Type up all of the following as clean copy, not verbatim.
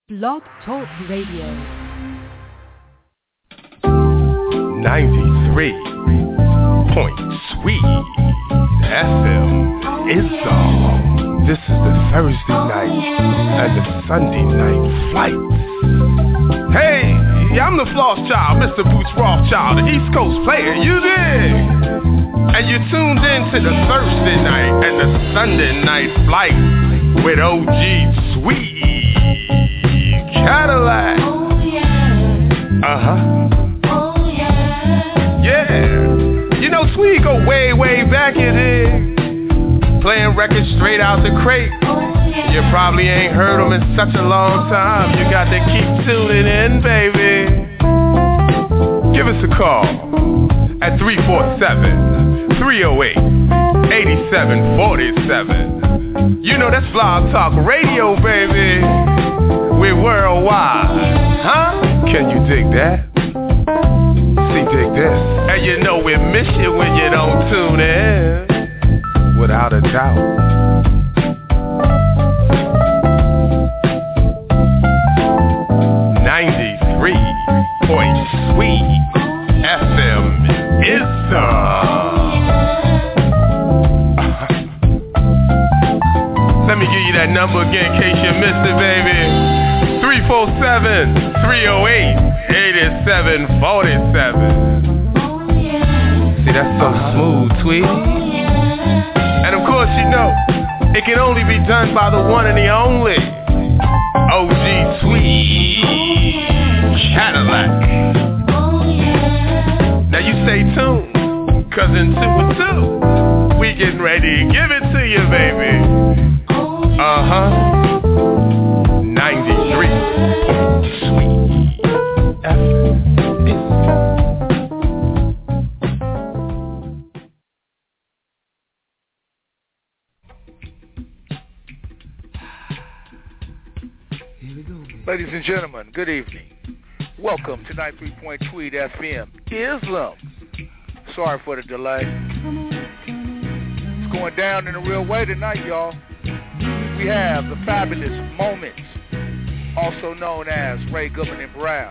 Blog Talk Radio. 93.Sweet FM is on. This is the Thursday night and the Sunday night flight. Hey, I'm the floss child, Mr. Boots Rothschild, the East Coast player, you dig? And you're tuned in to the Thursday night and the Sunday night flight with OG Sweet Cadillac. Yeah. You know, Sweet go way, way back, you dig? Playing records straight out the crate. You probably ain't heard them in such a long time. You got to keep tuning in, baby. Give us a call at 347-308-8747. You know that's Blog Talk Radio, baby. We're worldwide. Huh? Can you dig that? See, dig this. And you know we miss you when you don't tune in. Without a doubt. 93.Sweet FM is Let me give you that number again in case you missed it, baby. 347-308-8747. See, that's so smooth, Tweet. And of course, you know, it can only be done by the one and the only OG Sweet Cadillac. Now you stay tuned, cause in 2 and 2, we getting ready to give it to you, baby. 93 Sweet FM. Ladies and gentlemen, good evening. Welcome to 93.Tweet FM, Islam. Sorry for the delay. It's going down in a real way tonight, y'all. We have the fabulous Moments, also known as Ray Goodman and Brown.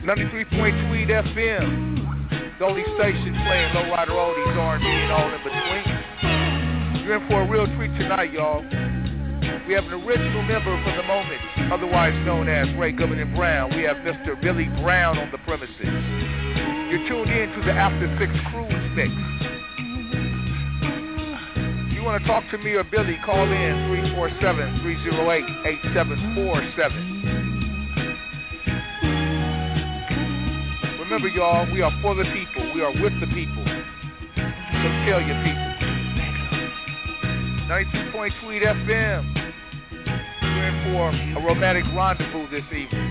FM, the only station playing lowrider oldies, R&B, and all in between. in for a real treat tonight, y'all. We have an original member from the Moments, otherwise known as Ray Goodman Brown. We have Mr. Billy Brown on the premises. You're tuned in to the After 6 Cruise Mix. If you want to talk to me or Billy, call in 347-308-8747. Remember, y'all, we are for the people. We are with the people. So tell your people. 92.3 FM. We're in for a romantic rendezvous this evening.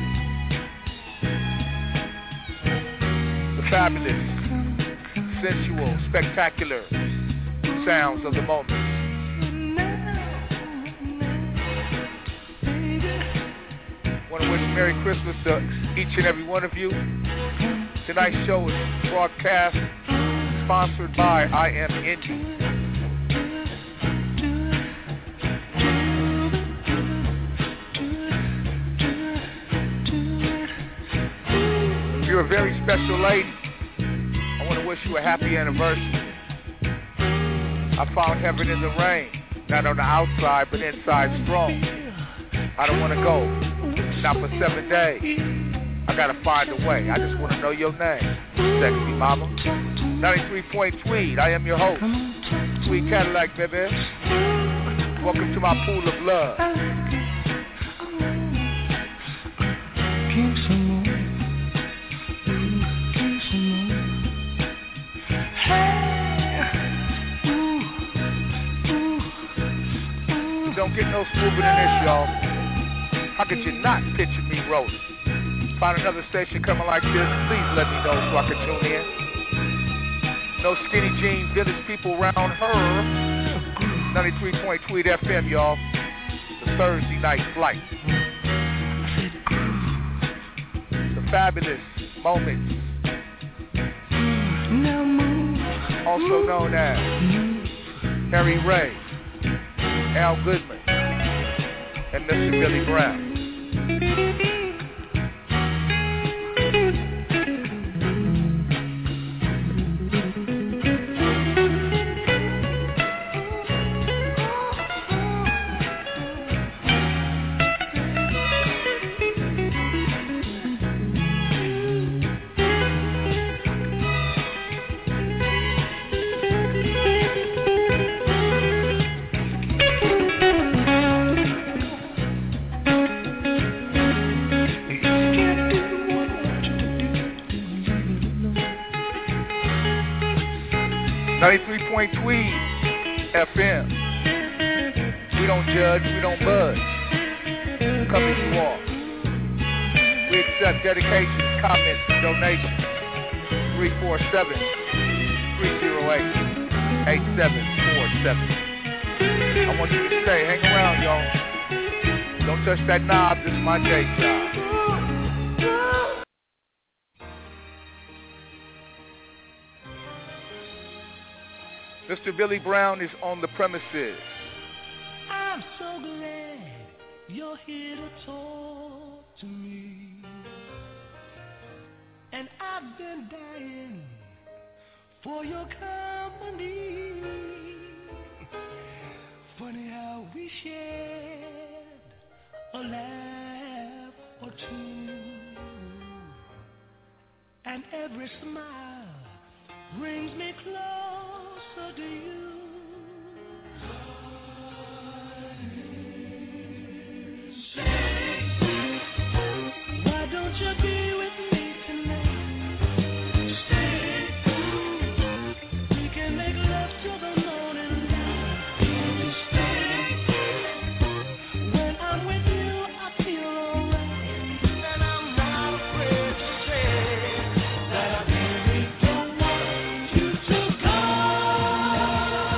The fabulous, sensual, spectacular sounds of the moment. Want to wish Merry Christmas to each and every one of you. Tonight's show is broadcast, sponsored by I Am Indie. You're a very special lady. I want to wish you a happy anniversary. I found heaven in the rain, not on the outside, but inside strong. I don't want to go, not for 7 days. I got to find a way. I just want to know your name. Sexy mama. 93 Tweed. I am your host. Tweed Cadillac, baby. Welcome to my pool of love. Don't get no smoother than this, y'all. How could you not picture me rolling? Find another station coming like this, please let me know so I can tune in. No skinny jean village people around her. 93 FM, y'all. The Thursday night flight. The fabulous moments. Also known as Harry Ray, Al Goodman, and Mr. Billy Brown. Tweed FM. We don't judge, we don't budge. Come as you are. We accept dedications, comments, and donations. 347-308-8747. I want you to stay. Hang around, y'all. Don't touch that knob. This is my day job. Mr. Billy Brown is on the premises. I'm so glad you're here to talk to me. And I've been dying for your company. Funny how we shared a laugh or two. And every smile brings me closer to you. Why don't you be with me tonight? We can make love till the morning light. When I'm with you, I feel alright. And I'm not afraid to say that I really don't want you to go.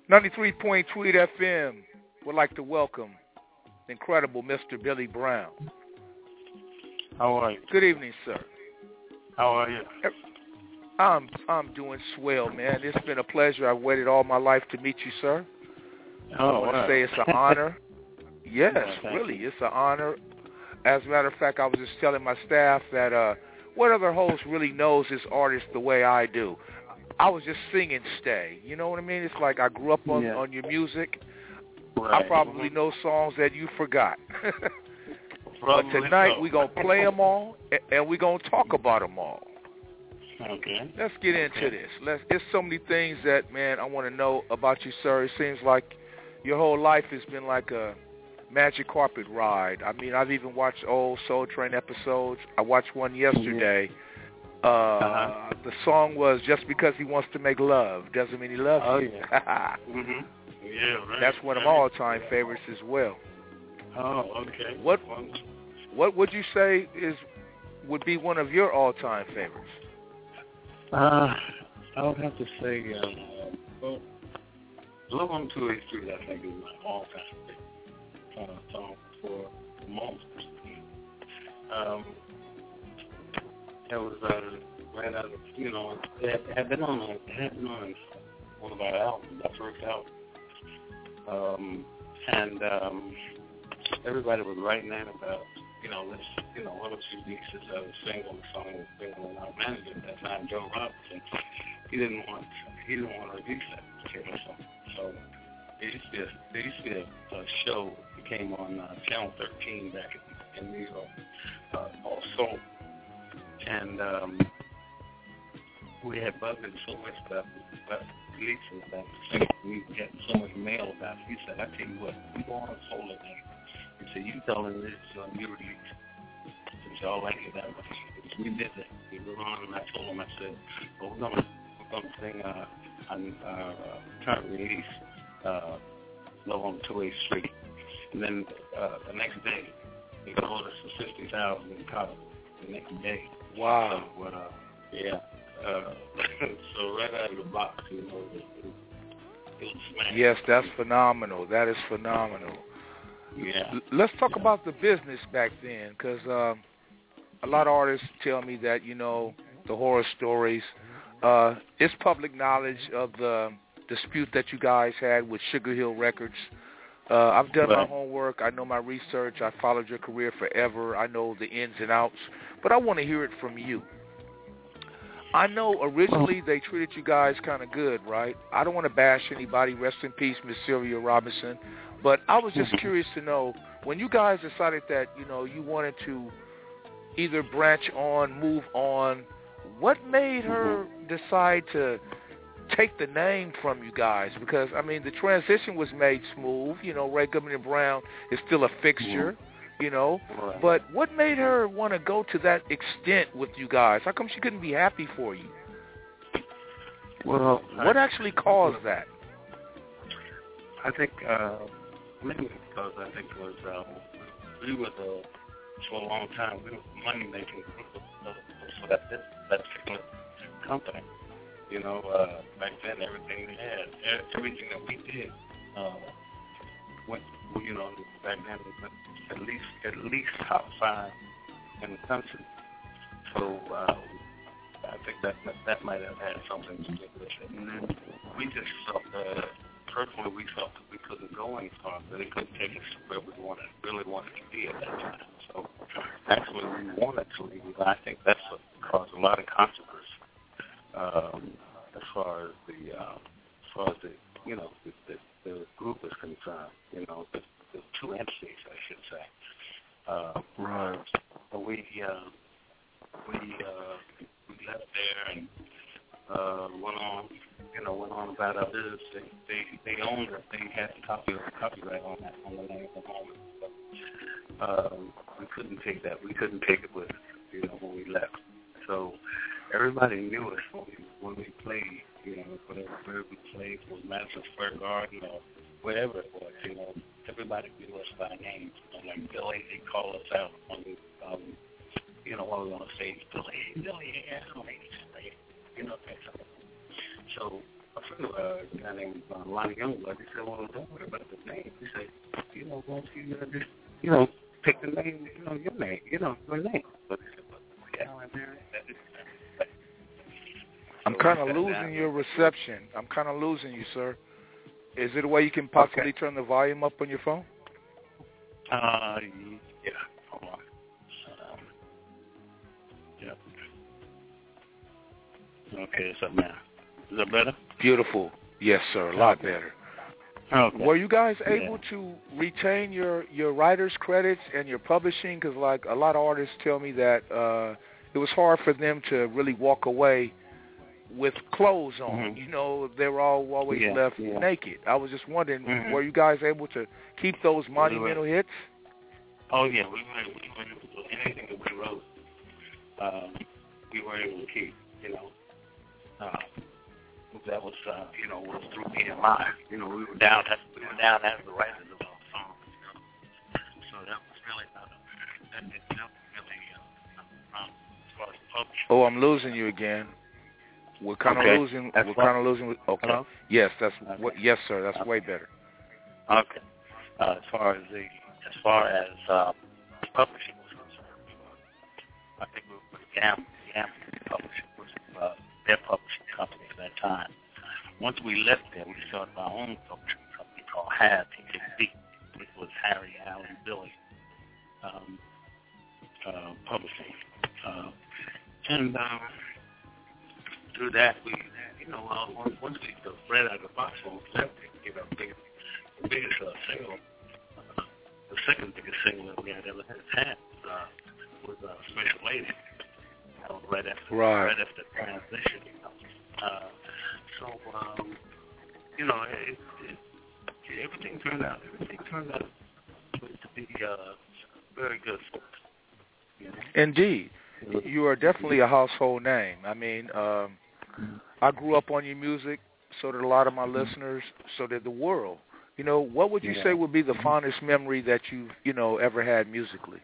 93.3 FM would like to welcome the incredible Mr. Billy Brown. How are you? Good evening, sir. How are you? I'm doing swell, man. It's been a pleasure. I've waited all my life to meet you, sir. I want to say it's an honor. Yes, really, it's an honor. As a matter of fact, I was just telling my staff that what other host really knows this artist the way I do? I was just singing Stay. You know what I mean? It's like I grew up on your music. Right. I probably know songs that you forgot. But tonight we're going to play them all, and we're going to talk about them all. Okay. Let's get into this. There's so many things that, man, I want to know about you, sir. It seems like your whole life has been like a magic carpet ride. I mean, I've even watched old Soul Train episodes. I watched one yesterday. The song was Just Because He Wants to Make Love Doesn't Mean He Loves You. Yeah, right. That's one of my all-time favorites as well. Oh, okay. What would you say would be one of your all-time favorites? I would have to say, Love on 2A Street, I think, is my all-time song for the moment. It was right out of, it had been on one of our albums, our first album. And everybody was writing in about, one or two weeks as I was single and our manager at that time, Joe Robinson, he didn't want to release that particular song. So there used to be a show that came on Channel 13 back in New York called Soul. And we had bugged him so much about releasing that single. We got so much mail about it. He said, I tell you what, we go on Soul today. He said, you tell him this is on your release. Since y'all like it that much. We did that. We went on, and I told him, I said, well, we're gonna sing on our current release, Love on 2A Street. And then the next day, they called us for 60,000 in cover. The next day. Wow. So, so right out of the box, it was smashed. Yes, that's phenomenal. That is phenomenal. Yeah. Let's talk about the business back then, because a lot of artists tell me that, the horror stories. It's public knowledge of the dispute that you guys had with Sugar Hill Records. I've done my homework. I know my research. I followed your career forever. I know the ins and outs. But I want to hear it from you. I know originally they treated you guys kind of good, right? I don't want to bash anybody. Rest in peace, Miss Sylvia Robinson. But I was just curious to know, when you guys decided that, you wanted to either branch on, move on, what made her decide to take the name from you guys? Because, I mean, the transition was made smooth. Ray Goodman and Brown is still a fixture, But what made her want to go to that extent with you guys? How come she couldn't be happy for you? Well, what actually caused that? I think maybe because I think it was we were for a long time we were the money making group for that particular company. Back then everything we had, everything that we did went. Back then went at least top 5 in the country. So I think that might have had something to do with it. And then we just felt personally, we felt that we couldn't go any farther. They couldn't take us to where we really wanted to be at that time. So actually, we wanted to leave. I think that's what caused a lot of controversy as far as the group is concerned. The two entities, I should say. Right. But we left there and went on about our business. They owned it. They had the copyright on the name at the moment. But we couldn't take that. We couldn't take it with us, when we left. So everybody knew us when we played. Whatever we played, was Madison Square Garden or wherever it was. Everybody knew us by name. Like Billy, they call us out on when we were on stage. Billy, yeah, that song. So guy named Lonnie Youngblood. He said, well, don't worry about the name. He said, why don't you just, pick the name, your name, your name. But he said, yeah, I'm there. I'm kind of losing your reception. I'm kind of losing you, sir. Is it a way you can possibly turn the volume up on your phone? Yeah. Hold on. Yep. Okay, it's up now. Is that better? Beautiful. Yes, sir. A lot better. Okay. Were you guys able to retain your writer's credits and your publishing? Because, like, a lot of artists tell me that it was hard for them to really walk away with clothes on. They were always left naked. I was just wondering, were you guys able to keep those monumental hits? Oh, yeah. We were able to do anything that we wrote. We were able to keep, that was, was through BMI. We were down as the writers of our songs. So that was really not that didn't help really as far as publishing. Oh, I'm losing you again. We're kind of losing. Okay. Hello? Yes, yes, sir. That's way better. Okay. As far as publishing was concerned, I think we were with Gam Publishing was their publishing company at that time. Once we left there, we started our own publishing company called HAB. It was Harry, Allen, Billy Publishing, and through that we, once we read out of the box, when we left it, the biggest single, the second biggest single that we had ever had was Special Lady. Right after transition, everything turned out to be very good for us. Indeed, you are definitely a household name. I mean, I grew up on your music, so did a lot of my listeners, so did the world. What would you say would be the fondest memory that you've ever had musically?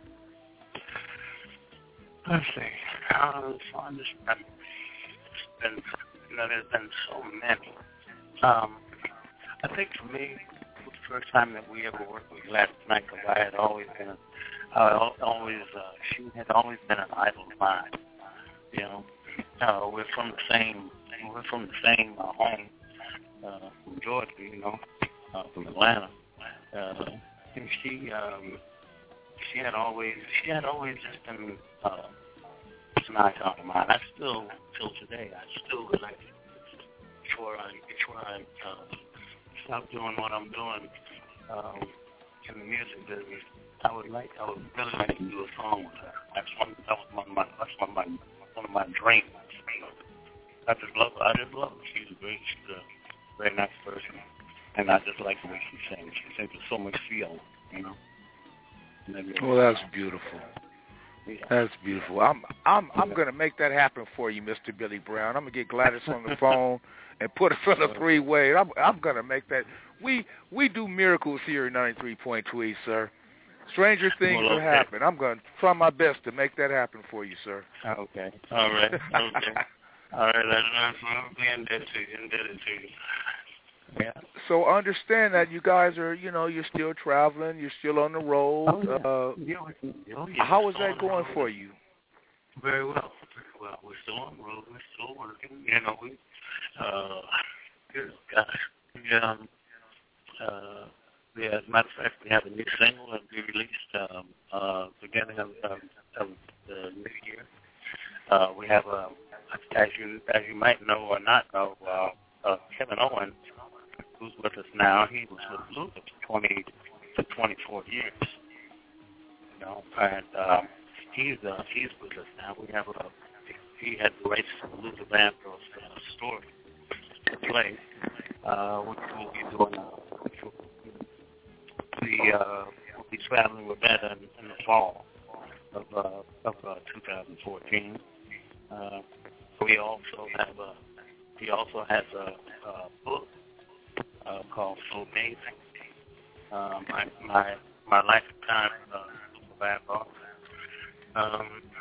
Let's see. Fondest memory. There's been so many. I think for me, the first time that we ever worked with Gladys Knight, I had always been, she had always been an idol of mine. We're from the same home, from Georgia, from Atlanta, and she had always just been an icon of mine. I still, till today, would like to, before I stop doing what I'm doing in the music business, I would really like to do a song with her. That's one of my dreams. I just love her. She's a very nice person, and I just like the way she sings. She sings with so much feel, Well, that's beautiful. Yeah. That's beautiful. I'm gonna make that happen for you, Mr. Billy Brown. I'm gonna get Gladys on the phone and put her on a three-way. I'm gonna make that. We do miracles here at 93.2 East, sir. Stranger things will happen. I'm gonna try my best to make that happen for you, sir. Okay. All right. Okay. All right. That's what I'm indebted to you. Yeah. So understand that you guys are, you're still traveling, you're still on the road. How is that going for you? Very well. We're still on the road. We're still working. As a matter of fact, we have a new single that we released beginning of the new year. We have as you might know or not know, Kevin Owens, who's with us now. He was with Luther for 20 to 24 years. And he's with us now. We have he had the rights to the Luther Vandross story to play, which we'll be doing. We'll be traveling with that in the fall of 2014. He also has a book called So Amazing. My lifetime Vandross.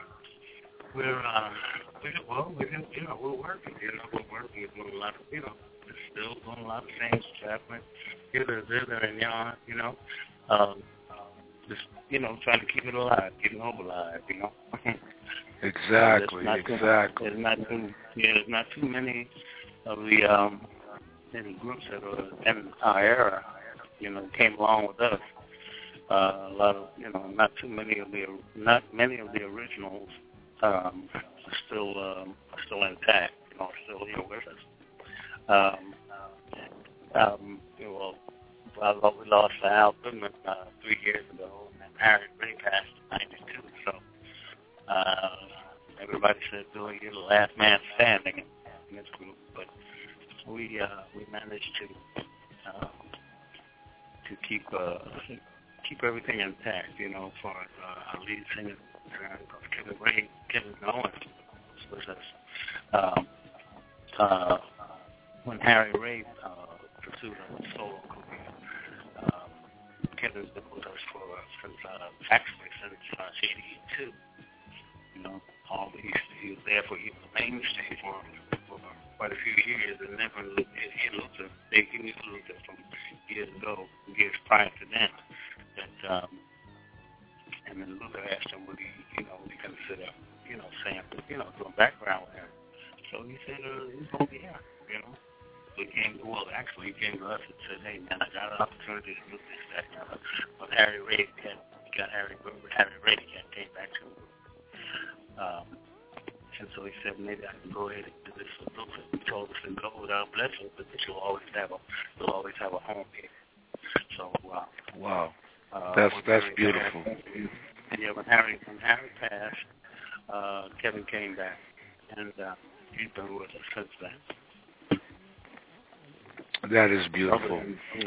We're working. We're working with a lot of still doing a lot of things, traveling, hither, thither, and yon, you know. Just, you know, trying to keep it alive, keeping hope alive, you know. Exactly. There's not too many of the groups that are in our era, you know, came along with us. A lot of, you know, not many of the originals are still intact, you know, still here with us. Well, we lost Al Goodman 3 years ago, and Harry Ray passed in '92. So everybody said, "Billy, you're the last man standing in this group," but we managed to keep everything intact, you know, for our lead singer, Kevin Owens was us. When Harry Ray pursued a solo career, Kevin's been with us since '82. You know, he was there for the mainstay for quite a few years, and then when he knew Luther from years prior to then. That and then Luther asked him would he consider, you know, saying, you know, doing background with him. So he said he's gonna be here, you know. So he came to us and said, "Hey man, I got an opportunity to do this, that." But Harry Ray came back to him. And so he said, maybe I can go ahead and do this for Luther. He told us to go without blessing, but that you'll always have a home here. So wow. That's beautiful. And yeah, when Harry passed, Kevin came back, and he's been with us since then. That is beautiful.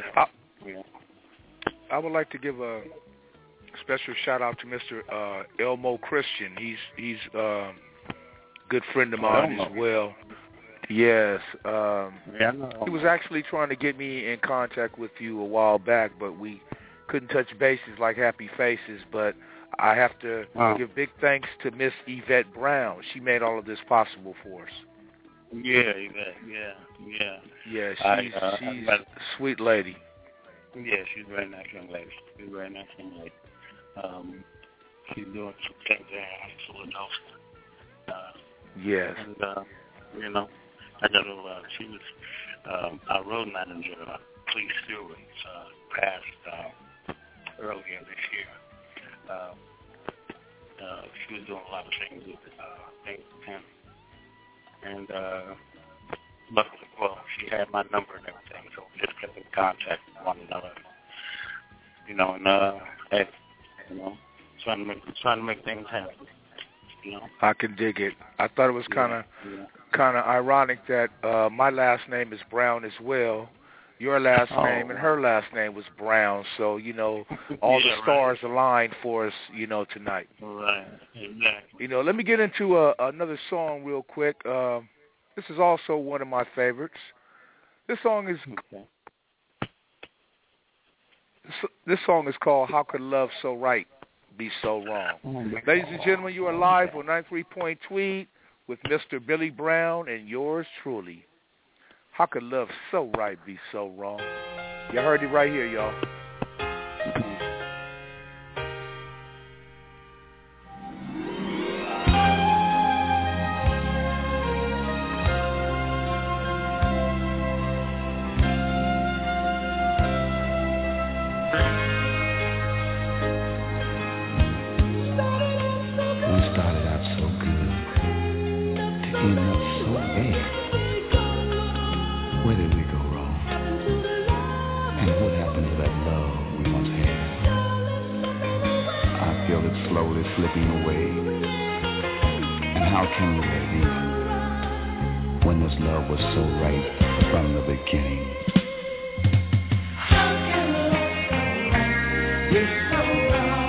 I would like to give a special shout out to Mr. Elmo Christian. He's a good friend of mine as well. Yes. He was actually trying to get me in contact with you a while back, but we couldn't touch bases like Happy Faces. But I have to give big thanks to Miss Yvette Brown. She made all of this possible for us. Yeah, Yvette. Yeah. Yeah, she's a sweet lady. Yeah, she's a very nice young lady. She's doing some things there in Philadelphia. Yes. And, you know, I got she was our road manager, Cleve Stewart, passed earlier this year. She was doing a lot of things with him. And luckily, she had my number and everything, so we just kept in contact with one another. You know, and trying to make things happen. You know? I can dig it. I thought it was kind of ironic that my last name is Brown as well. Your last name and her last name was Brown, so you know all the stars aligned for us, you know, tonight. Right, exactly. You know, let me get into another song real quick. This is also one of my favorites. This song is called "How Could Love So Right Be So Wrong." Ladies and gentlemen, you are live on 93 Point Tweed with Mr. Billy Brown and yours truly. How could love so right be so wrong? You heard it right here, y'all. We started out so good to end up so bad. Where did we go wrong? And what happened to that love we once had? I feel it slowly slipping away. And how can we let it in when this love was so right from the beginning? How can love be so wrong?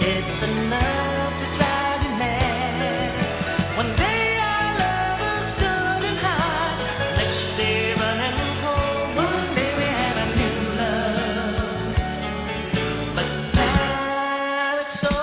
It's enough to drive you mad. One day our lovers stood in high, next day running cold. One day we had a new love, but now it's so.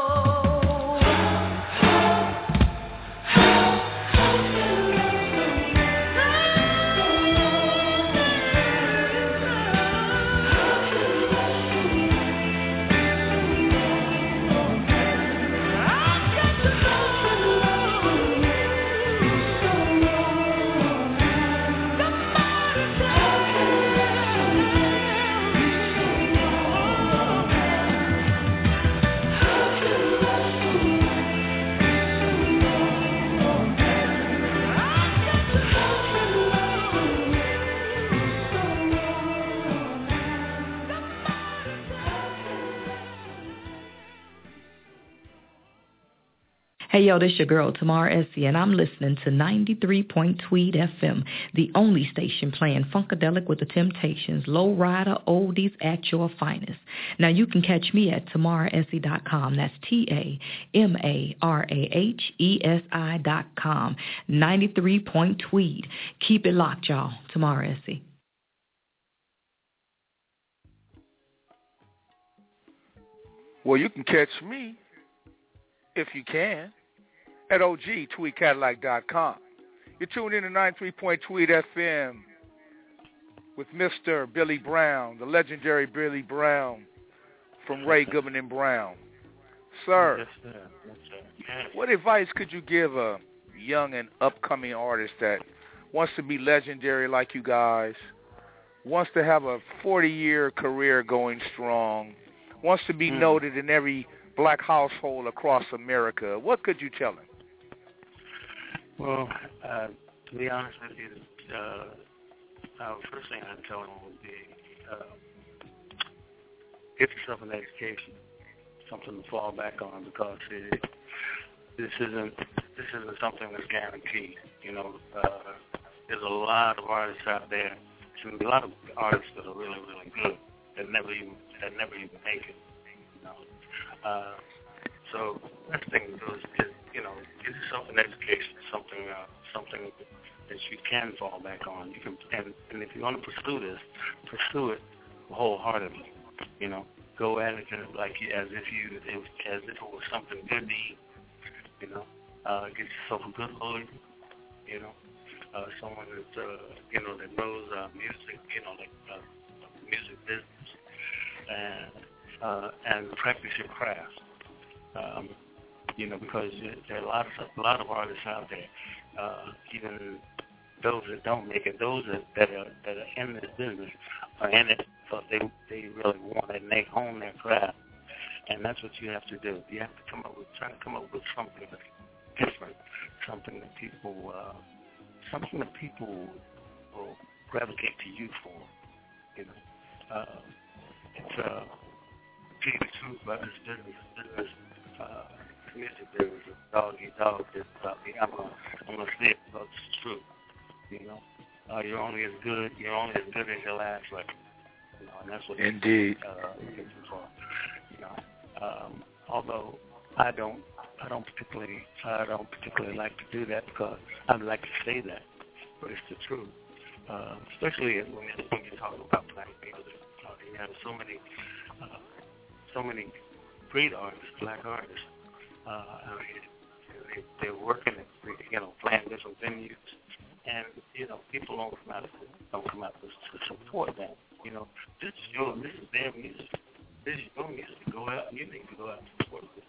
Hey, yo, this your girl, Tamar Essie, and I'm listening to 93.2 FM, the only station playing Funkadelic with the Temptations, low rider oldies at your finest. Now, you can catch me at TamarAessie.com. That's TamarAhesi.com. 93.2. Keep it locked, y'all. Tamar Essie. Well, you can catch me, if you can, at OG-TweetCadillac.com. You're tuned in to 93.2 FM with Mr. Billy Brown, the legendary Billy Brown from Ray Goodman and Brown. Sir, Yes, sir. Yes, sir. Yes. what advice could you give a young and upcoming artist that wants to be legendary like you guys, wants to have a 40-year career going strong, wants to be noted in every black household across America? What could you tell him? Well, to be honest with you, first thing I'd tell him would be get yourself an education, something to fall back on, because this isn't something that's guaranteed. You know, there's a lot of artists out there, a lot of artists that are really, really good that never even make it. You know, so the best thing to do is you know, get yourself an education, something that you can fall back on. You can, and if you want to pursue this, pursue it wholeheartedly. You know, go at it like as if it was something good to eat. You know, get yourself a good lawyer. You know, someone that that knows music. You know, like music business, and practice your craft. You know, because there are a lot of artists out there, even those that don't make it, those that are in this business are in it because they really want it and they hone their craft, and that's what you have to do. You have to try to come up with something that's different, something that people will gravitate to you for. You know, it's to tell you the truth about this business. Music business is dog eat dog. It's about me. I'm gonna say it because it's true. You know, you're only as good as your last record. You know, and that's what Indeed. Gets you far. You know, although I don't particularly like to do that because I'd like to say that, but it's the truth. Especially when you're talking about black music, you have so many great artists, black artists. They're working at, playing different venues, and people don't come out to support them. You know, this is their music. This is your music. Go out. You need to go out and support them.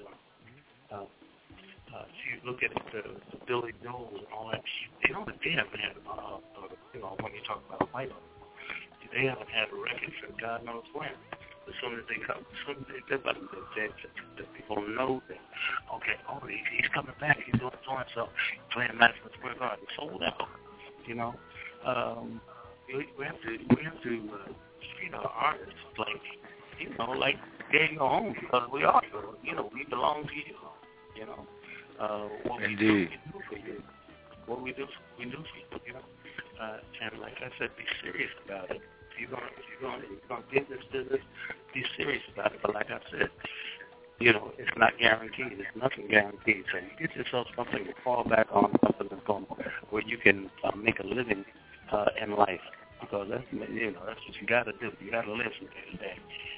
You look at the Billy Joel and all that. They haven't had, when you talk about white artists, they haven't had a record for God knows when. As soon as they come, the people know that, okay, he's coming back, he's doing so, playing Madison Square Garden, sold out. You know, we have to treat our artists like they're your own, because we are yours. You know, we belong to you. You know, what we do, we do for you. What we do for you. You know, and like I said, be serious about it. If you're gonna get this business, be serious about it. But like I said, it's not guaranteed. It's nothing guaranteed. So you get yourself something to fall back on, something that's going where you can make a living in life, because that's what you got to do. You got to live from day to day,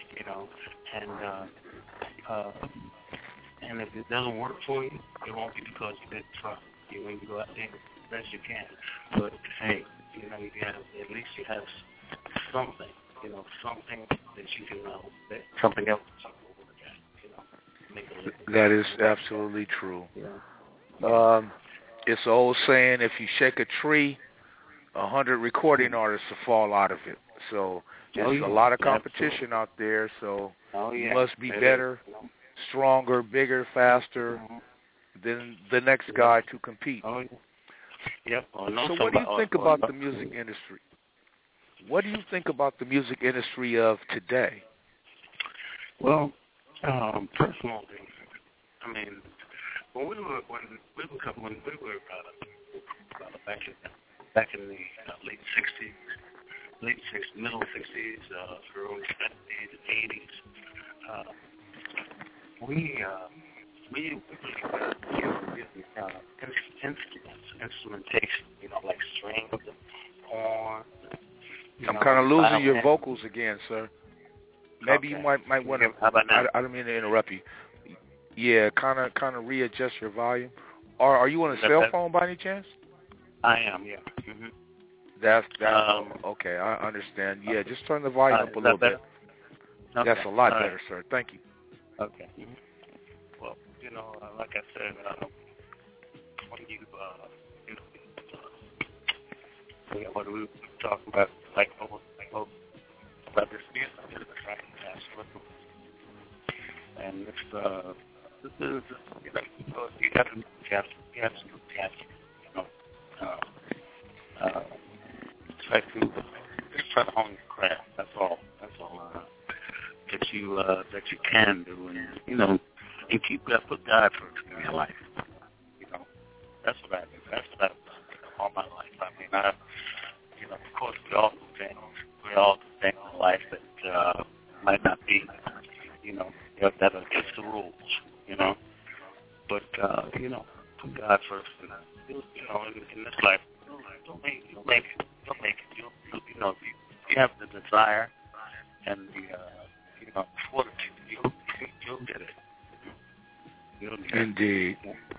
and if it doesn't work for you, it won't be because you didn't try. You go out there as best you can. But hey, you have at least you have something, something that you can that something else that you can work at, make a living. That is absolutely true. Yeah. It's an old saying: if you shake a tree, 100 recording artists will fall out of it. So there's a lot of competition out there. So you must be better, stronger, bigger, faster than the next guy to compete. Oh, yeah. Yep. So what do you think about the music industry? What do you think about the music industry of today? Well, personally, I mean, when we were back in the middle 60s, early 70s, 80s, we instrumentation, like strings and horn. I'm kind of losing your vocals again, sir. Maybe you might want to. How about now? I don't mean to interrupt you. Yeah, kind of readjust your volume. Or are you on a cell phone by any chance? I am, yeah. Mm-hmm. That's okay. I understand. Yeah, just turn the volume up a little bit. Okay. That's a lot better, sir. Thank you. Okay. Mm-hmm. Well, like I said, when what we were talking about, about this music, right? And this is, you have to try to hone your craft. That's all that you can do, and and put God first in your life. That's what I do. That's what I've done all my life. I mean, of course, we all do things. We all do things in life that might not be, that are against the rules, But put God first, and in this life, don't make it. If you have the desire and the fortitude, you'll get it. Indeed.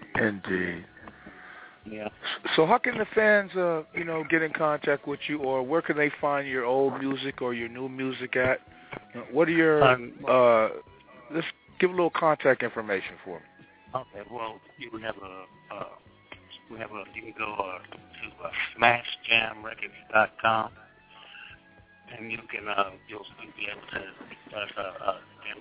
Yeah. So how can the fans, get in contact with you, or where can they find your old music or your new music at? What are your, let's give a little contact information for me. Okay, well, you can go to SmashJamRecords.com, and you can, you'll be able to,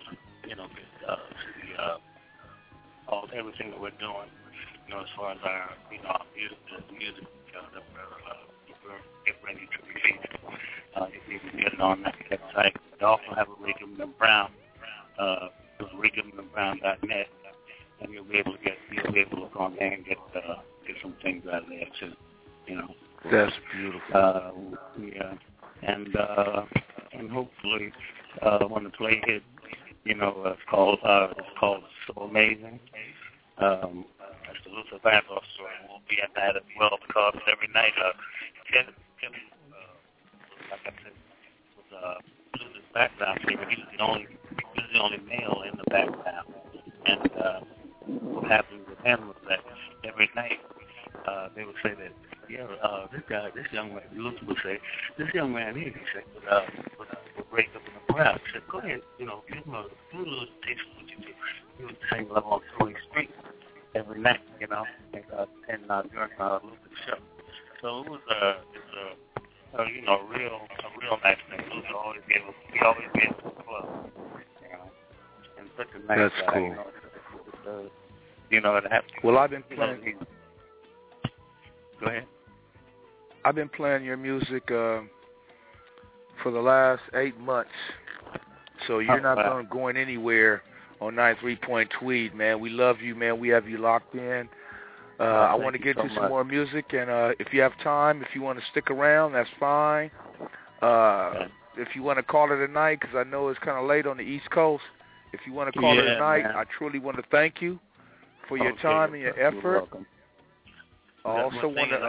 all everything that we're doing, as far as our, our music that we're getting ready to release. You can get it on that site. We also have a Ray Gilman Brown, RayGilmanBrown.net, and you'll be able to look on there and get some things out of there too. That's beautiful. Yeah, and hopefully when the play hits, it's called So Amazing. That's the Luther Vandross story. We'll be at that as well, because every night, Tim, like I said, was Luther's background singer. He was the only male in the background. And what happened with him was that every night they would say that, this young man, Luther would say, this young man here, he said, would break up in the crowd. He said, go ahead, give him a little taste of what you do. He would sing Love on Philly Street every night, and during Luther's show. So it was a real nice thing. Luther always gave us a club, and such a nice That's guy. cool. It happened. Well, I've been playing. Go ahead. I've been playing your music for the last 8 months, so you're not going anywhere on 93 Tweed, man. We love you, man. We have you locked in. I want to get you some more music, and if you have time, if you want to stick around, that's fine. If you want to call it a night, because I know it's kind of late on the East Coast, If you want to call it a night, man. I truly want to thank you for your time and your effort. You're welcome. I also want to.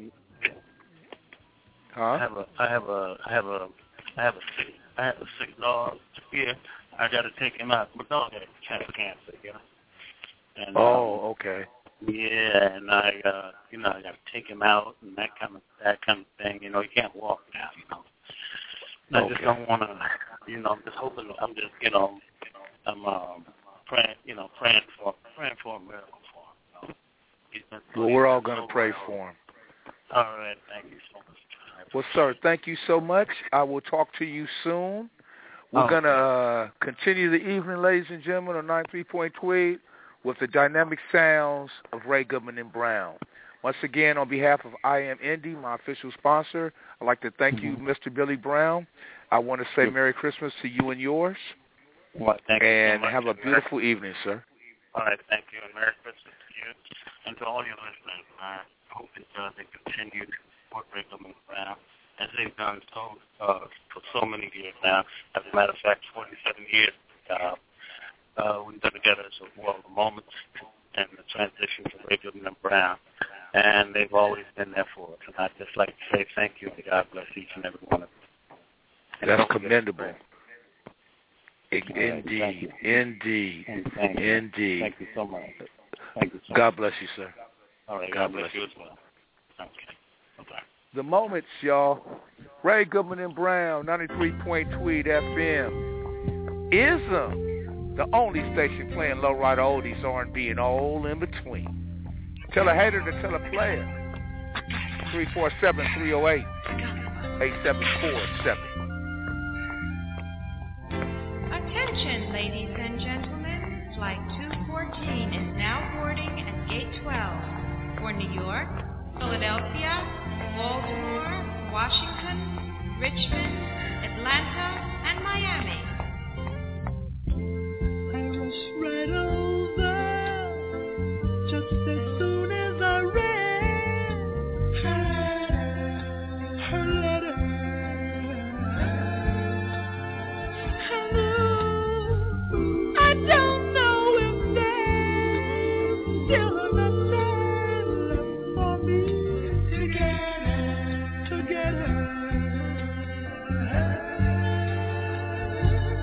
I have a sick dog here. I got to take him out. My dog had cancer, you know. And, okay. Yeah, and I got to take him out and that kind of thing. You know, he can't walk now. You know. I just don't want to. You know, I'm just hoping. I'm just, you know, I'm praying for a miracle for him. You know? Well, we're all going to pray for him. All right, thank you so much. Well, sir, thank you so much. I will talk to you soon. We're going to continue the evening, ladies and gentlemen, on 93 Tweed with the dynamic sounds of Ray Goodman and Brown. Once again, on behalf of I Am Indie, my official sponsor, I'd like to thank you, Mr. Billy Brown. I want to say Merry Christmas to you and yours. Well, thank you so much. Have a beautiful evening, sir. All right, thank you, and Merry Christmas to you and to all your listeners. I hope that they continue to support Ray Goodman and Brown, as they've done for so many years now. As a matter of fact, 47 years we've been together as a World of Moments and the transition to Ray Goodman and Brown. And they've always been there for us. And I'd just like to say thank you, and God bless each and every one of them. That's commendable. Indeed. Thank you so much. God bless you, sir. All right, God bless you as well. Okay, bye-bye. The Moments, y'all. Ray Goodman and Brown, 93 Tweed FM. ISM, the only station playing low-rider oldies, R&B, and all in between. Tell a hater to tell a player. 347-308-8747. Attention, ladies and gentlemen. Flight 214 is now boarding at Gate 12 for New York, Philadelphia, Baltimore, Washington, Richmond, Atlanta, and Miami. I rush right over just as soon as I read her letter. I don't know if there's still enough time left for me to get her.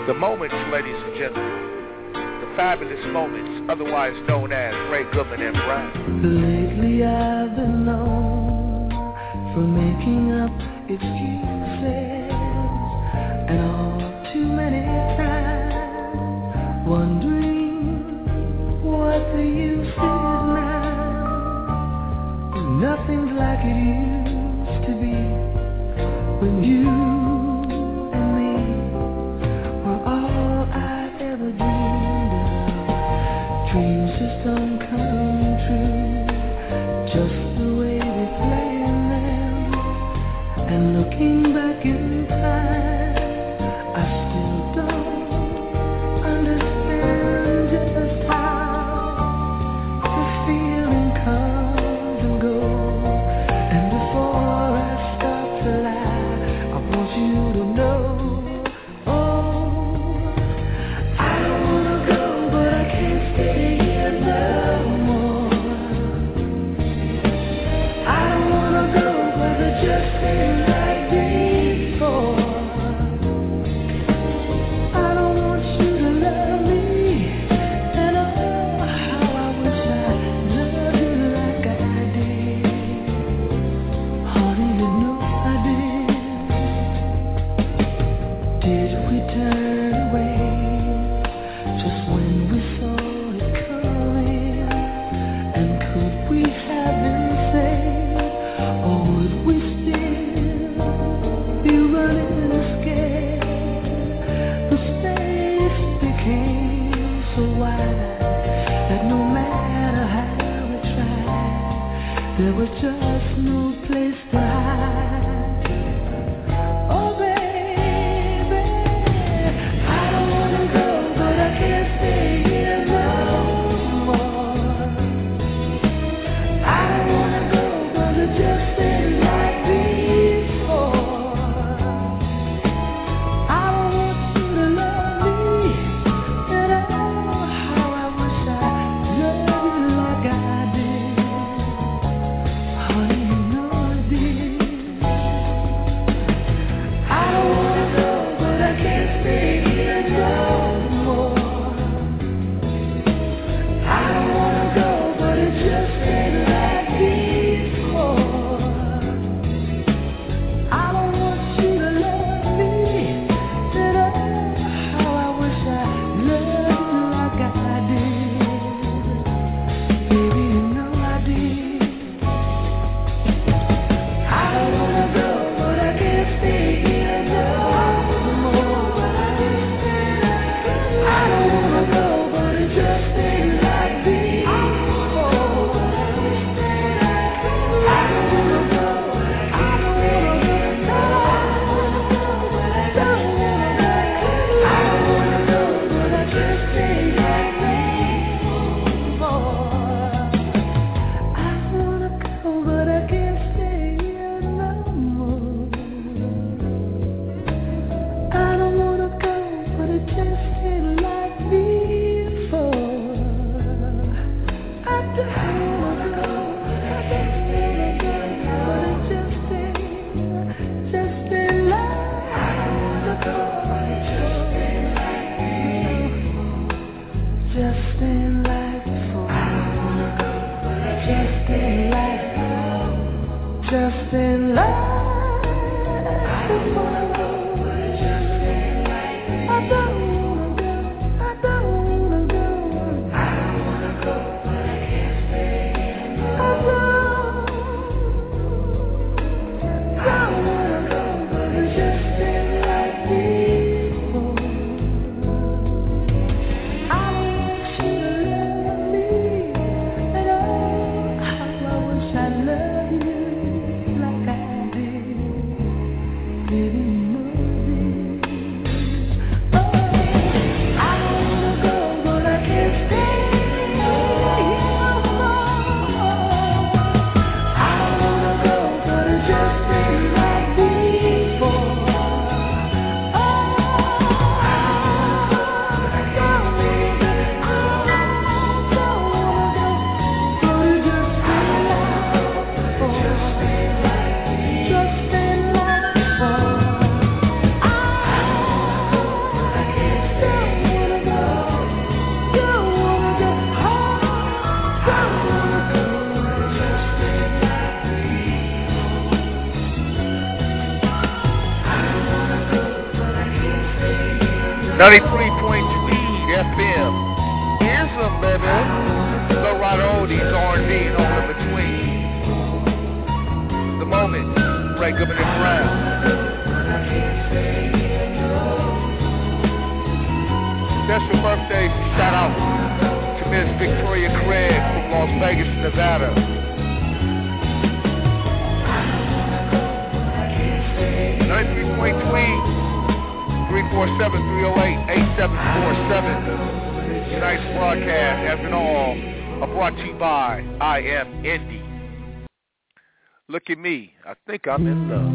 The Moments, ladies and gentlemen. The Fabulous Moments, otherwise known as Ray Goodman and Brown. Lately I've been known for making up excuses, and all too many times wondering what the use is now. Nothing's like it used to be when you and me were all I ever dreamed of. Dreams just don't come true just the way we planned them. And looking back in time, I still don't understand just how the feeling comes and goes. And before I start to lie, I want you to know, oh, I don't wanna go, but I can't stay here no more. I don't wanna go, but it just ain't like before. I don't want you to love me, and oh, how I wish I loved you like I did. Honey, you know I did. Did we turn away just when we saw it coming? And could we have been saved, or would we still be running scared? The space became so wide that no matter how we tried, there was just no place to hide. Oh baby, I don't wanna go, but I can't stay here no more. I don't wanna go, but it just ain't like before. I don't want you to love me, and oh, how I wish I loved you like I did. Honey, you know I did. I don't wanna go, but I can't stay here no more. I don't wanna go, but it just ain't like before. I don't want you to love me, and oh, how I wish I loved you like I did. Baby, you know I did. I don't wanna go, but I can't stay here no more. I don't wanna go, but it just ain't like before. I don't wanna go, I don't wanna go, I don't wanna go, but I just ain't like before. I wanna go, but I can't stay here no more. I don't wanna go, but it just ain't like before. I don't wanna go, but it just ain't like. I don't wanna go, but it just ain't like before. Just ain't like before. I don't wanna go, but it just ain't like before. Just ain't like before. I don't wanna go, I don't wanna go. I don't wanna go, but I can't stay here no more. I don't wanna go, but it just ain't like before. I don't want you to love me, and oh, how I wish I loved you like I did. Baby, 93.3 FM. Ism, baby. Low rider oldies, R&B, and all in between. The moment, Ray Goodman and Brown. Special birthdays, shout out to Miss Victoria Craig from Las Vegas, Nevada. Point tweet 347-308-8747. Tonight's broadcast, as in all, are brought to you by I Am Indie. Look at me. I think I'm in love.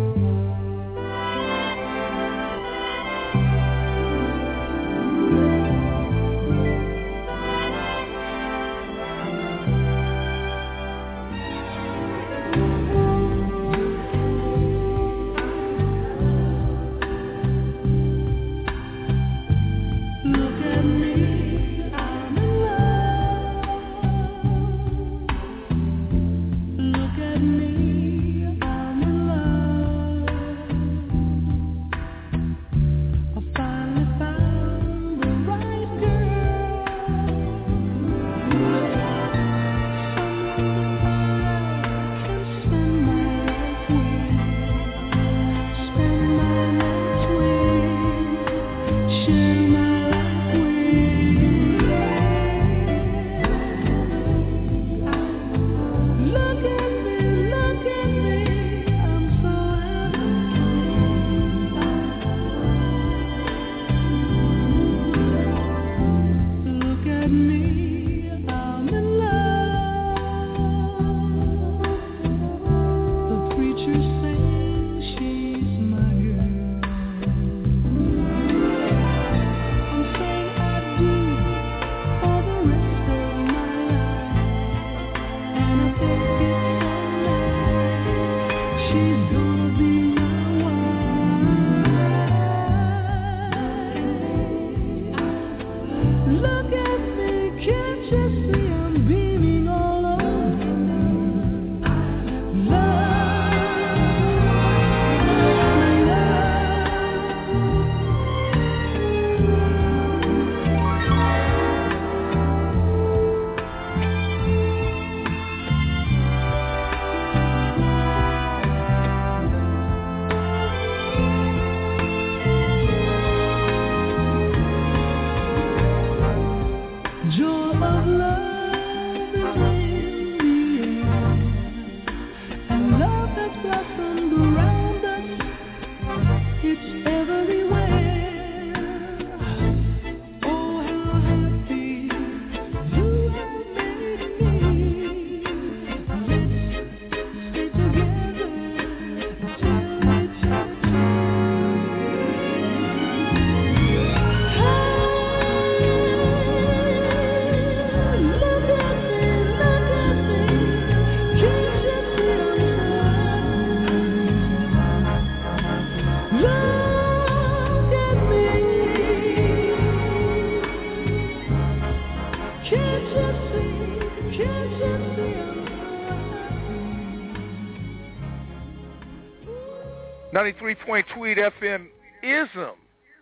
.2 FM Ism.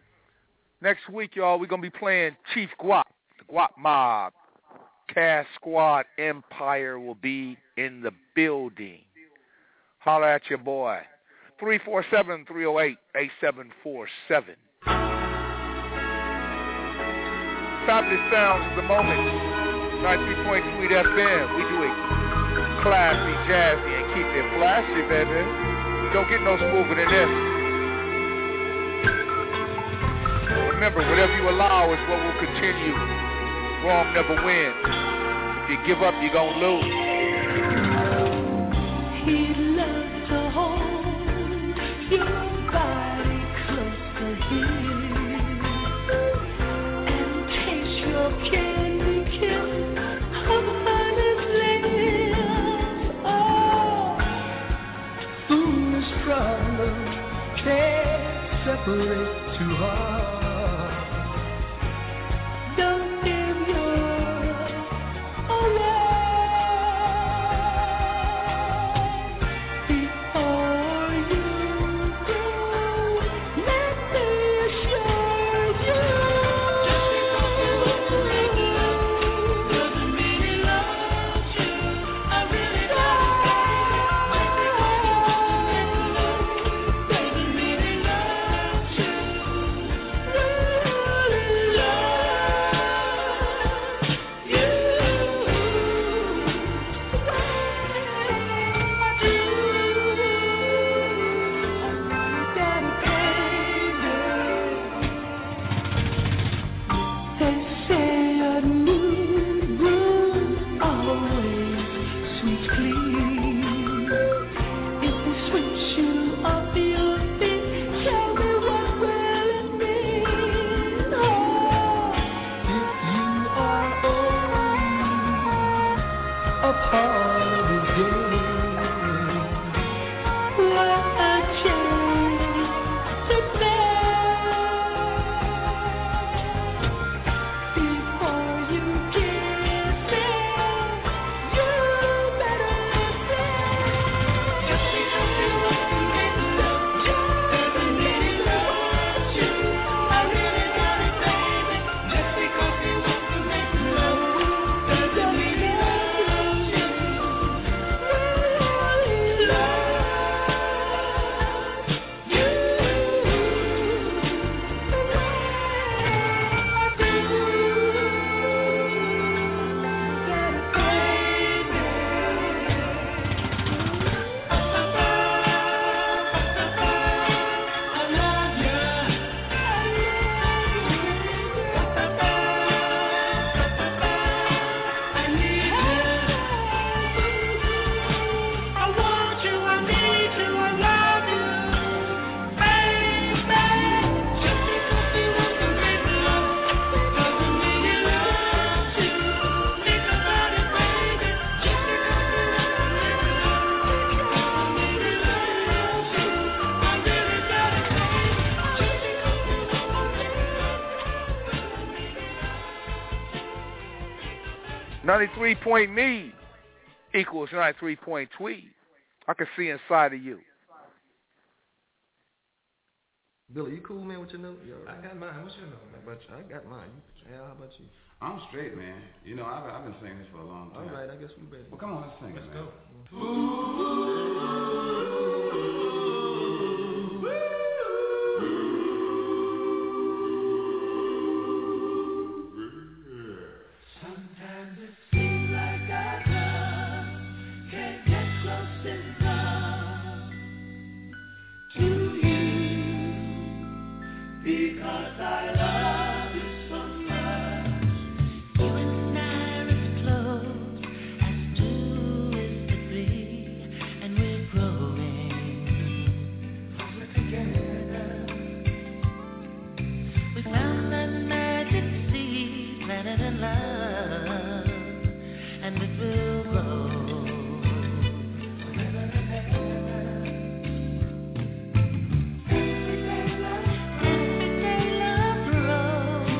Next week, y'all, we're going to be playing Chief Guap, the Guap Mob. Cash Squad Empire will be in the building. Holler at your boy. 347-308-8747. Fabulous sounds of the moment. 93.2 FM. We do it classy, jazzy, and keep it flashy, baby. Don't get no smoother than this. Remember, whatever you allow is what will continue. Wrong never wins. If you give up, you're going to lose. He'd love to hold your body close to his and taste your candy kiss upon his lips. Oh, foolish problems can't separate two hearts. Don't give yours away before you go. Let me assure you. 93.me equals 93.tweet. I can see inside of you. Billy, you cool, man, with your note? Yo, I got mine. What's your note, man? I got mine. How about you? I'm straight, man. You know, I've been singing this for a long time. All right, I guess we better. Well, come on, let's sing Let's it, go. Sometimes it seems like I just can't get close enough to you because I love you so much. You and I are as close as two is to three, and we're growing closer together. We found that magic seed planted in love, and it will grow forever and ever. Every day love grows.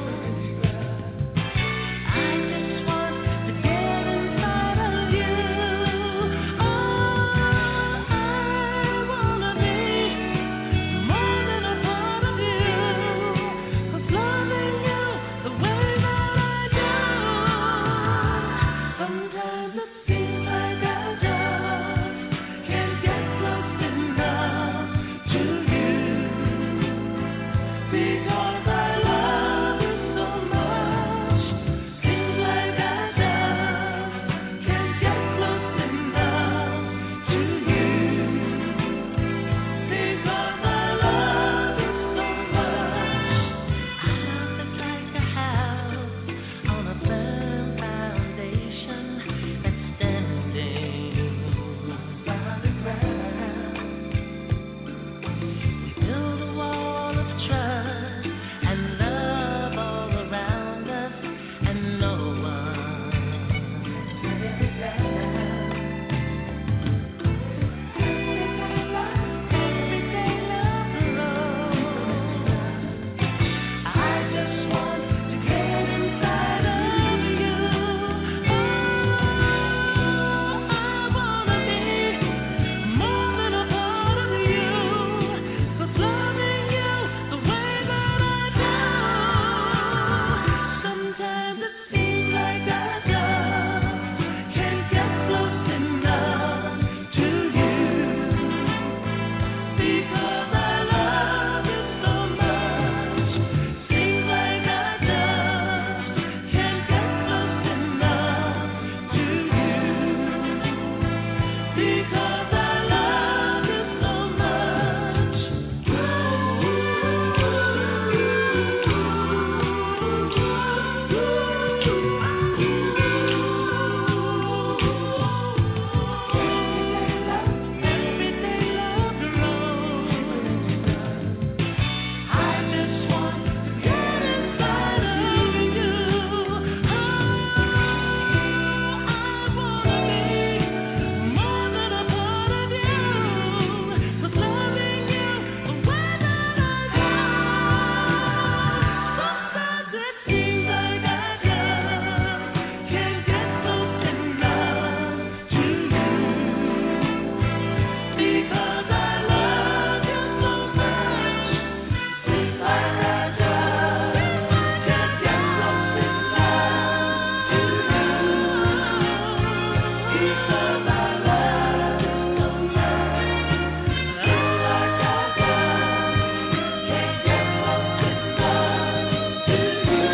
I just want to get inside of you. Oh, I wanna be more than a part of you, 'cause loving you the way that I do. Sometimes it seems like I just can't get close enough to you because I love you so much. Seems like I just can't get close enough to you because I love you so much. Our love is like a house on a firm foundation that's standing solid ground. We build a wall of trust and love all around us, and no one tear it down. Every day love grows. I just want to get inside of you. Oh, I wanna be more than a part of you, 'cause loving you the way that I do. Sometimes it seems like I just can't get close enough to you because I love you so much. Seems like I just can't get close enough to you because I love you so much. Every day love grows. I just want to get inside of you. Oh, I wanna be more than a part of you, 'cause loving you the way that I do. Sometimes it seems like I just can't get close enough to you because I love you so much. Seems like I just can't get close enough to you because I love you so much. Seems like I just can't get close enough to you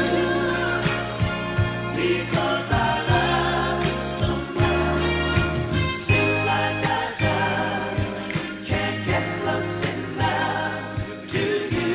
because I love you so much. Seems like I just can't get close enough to you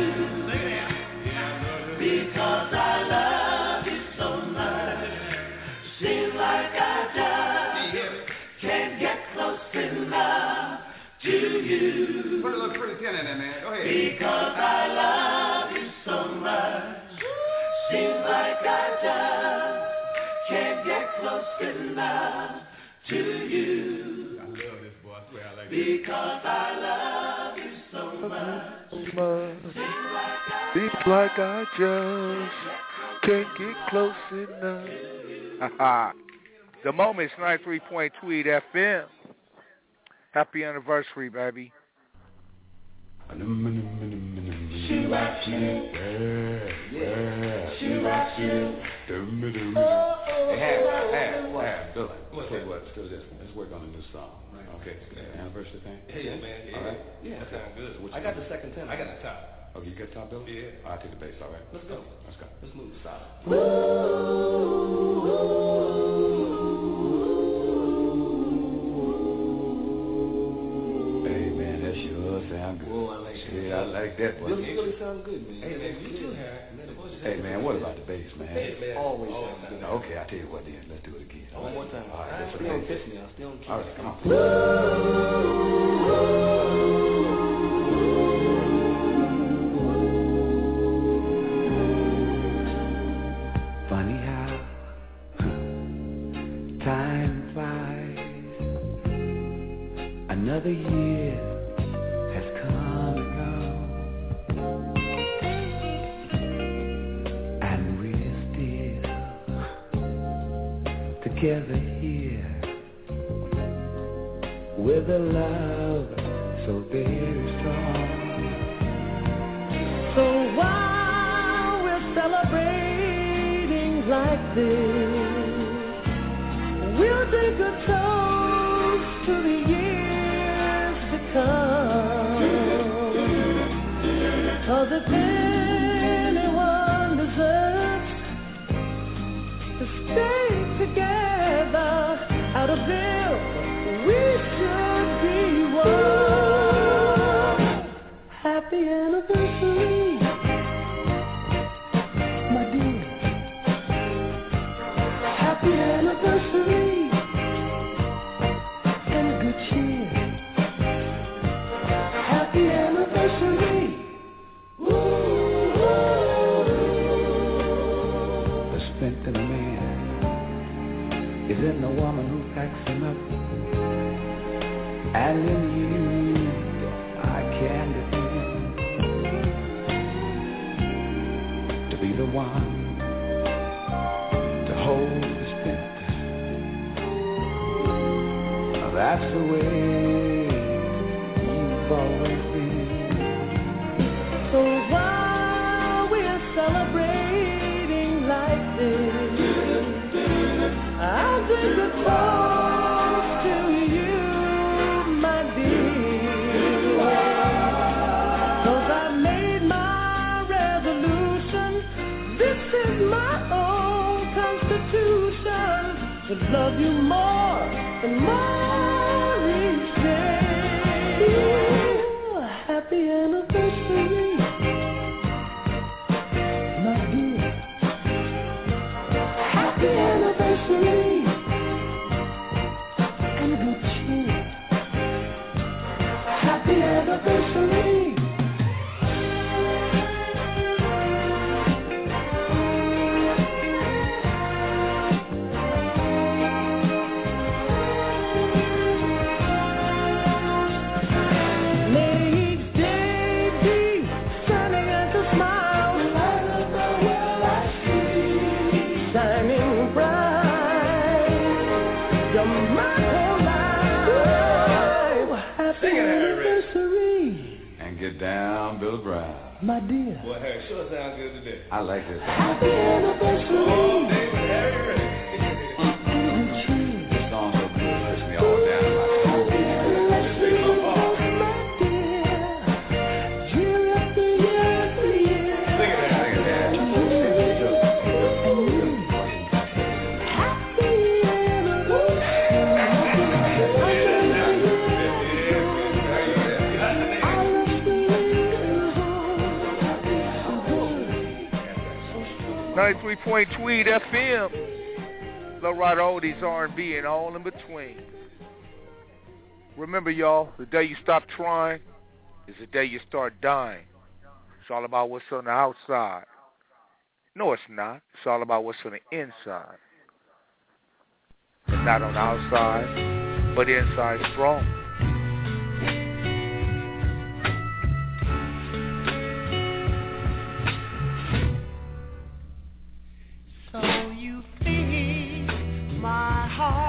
because I love you so much. Seems like I just can't get close enough to you Put a little pretty tin in there, man. Go ahead. because I love you so much. Seems like I just can't get close enough to you I love this, boy. I swear I like this. because I love you so much. Seems like I just can't get close enough. The Moment's 93.2 Tweed FM. Happy anniversary, baby. She rocks you. Yeah. She rocks you. Hey, Bill. Let's tell you what. Let's do this. Let's work on a new song. Okay. Anniversary thing? Yeah, man. Yeah. All right? Yeah, that sounds good. So I got the second tenor. I got the top. Okay, you got the top, Bill? Yeah. I'll take the bass, all right? Let's go. Let's go. Let's move the style. Hey, man, that sure sound good. Whoa, I like that. Yeah, I like that one. It really sounds good, man. Hey, man, you too, Harry. Hey, man, what about the bass, man? Hey, man. Always sounds good. Okay, I'll tell you what then. Let's do it again. One more time. All right, Stay on kiss me. I'll stay on kiss. All right, come on. Funny how time flies. Another year has come and gone, and we're still together here with a love so very strong. So while we're celebrating like this, we'll take a toast to the years to come. 'Cause if anyone deserves to stay together out of this, we should be one. Happy anniversary, my dear. Happy anniversary and good cheer. Happy anniversary. The strength in a man is in the woman who packs him up, and in you I can depend to be the one to hold the strength. That's the way you've always been. So while we're celebrating like this, I'll take a toast to you, my dear. 'Cause I made my resolution. This is my own constitution, to love you more and more each day. Happy anniversary, my dear. Happy anniversary and good cheer. Happy anniversary. May each day be shining as a smile, light of the world I see, shining bright. You're my whole life. Happy anniversary, And get down, Bill Brown. my dear. Boy, Harry, sure sounds good today. I like this. Happy anniversary. Oh, David, Harry, ready. Good cheer. This song so good, it puts me all down in my toes. Tweed FM. Low Rider Oldies, R&B, and all in between. Remember, y'all, the day you stop trying is the day you start dying. It's all about what's on the outside. No, it's not. It's all about what's on the inside. And not on the outside, but inside strong. So you feed my heart.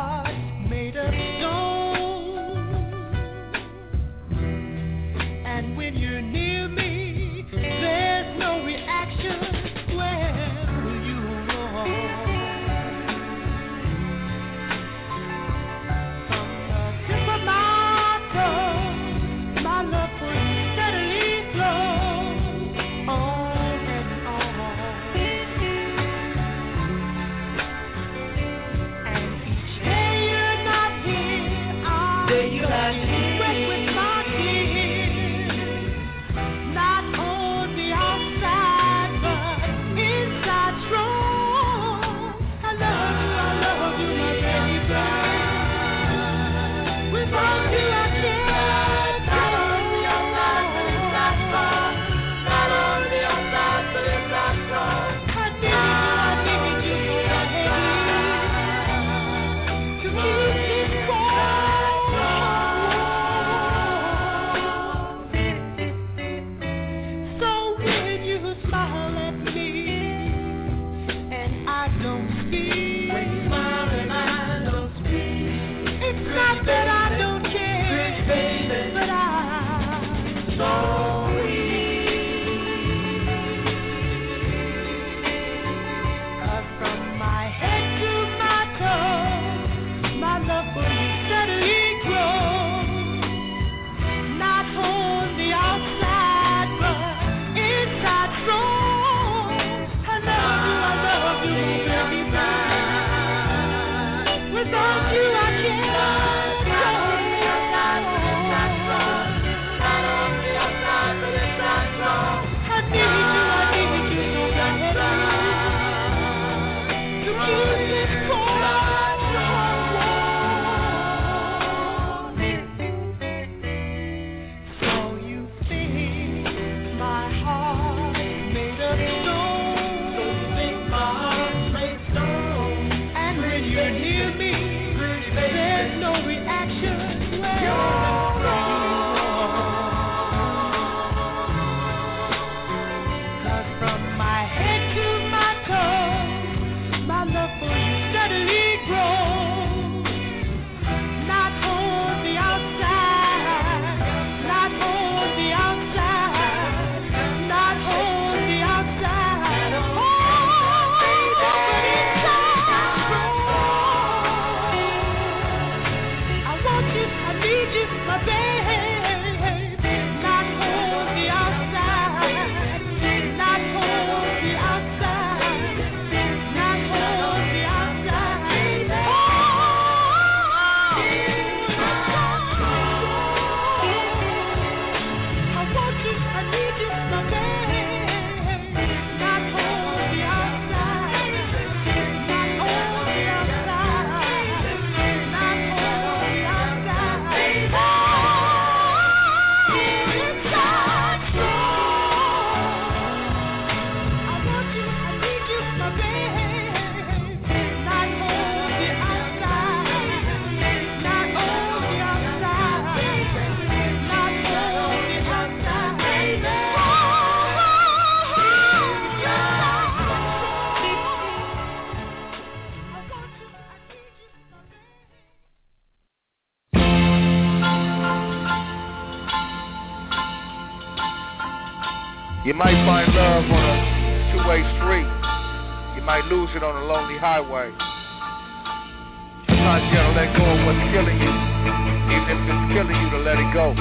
You might find love on a two-way street. You might lose it on a lonely highway. Sometimes you gotta let go of what's killing you, even if it's killing you to let it go.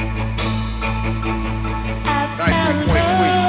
93.3.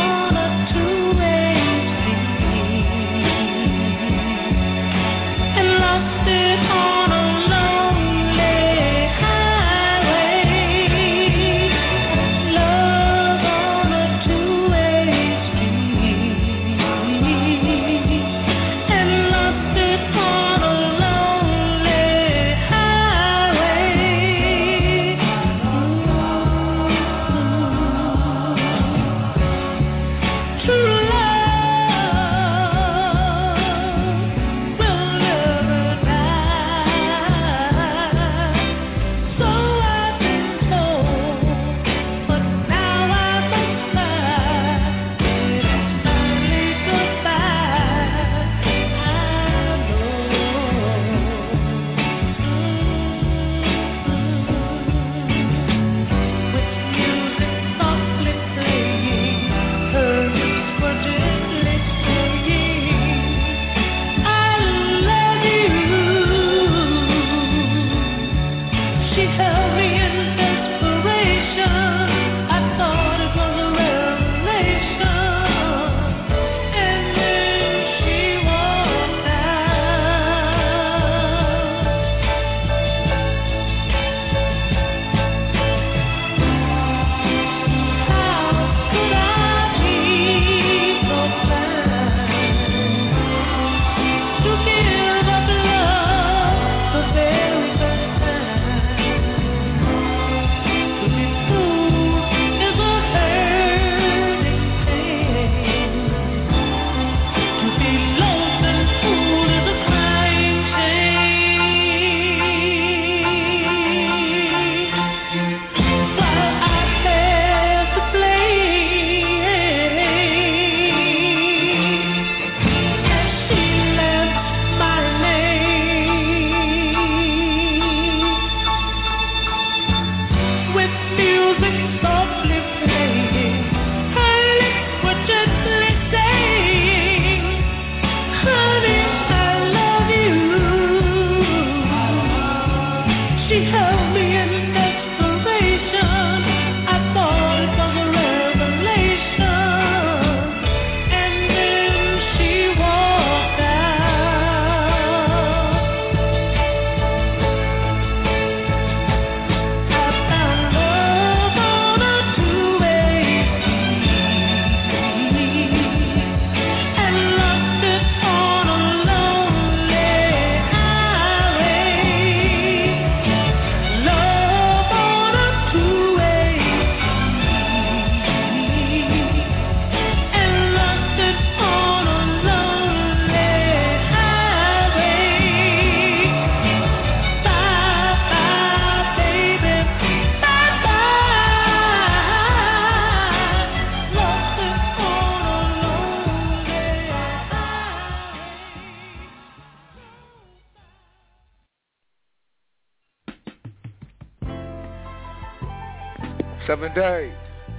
Seven days,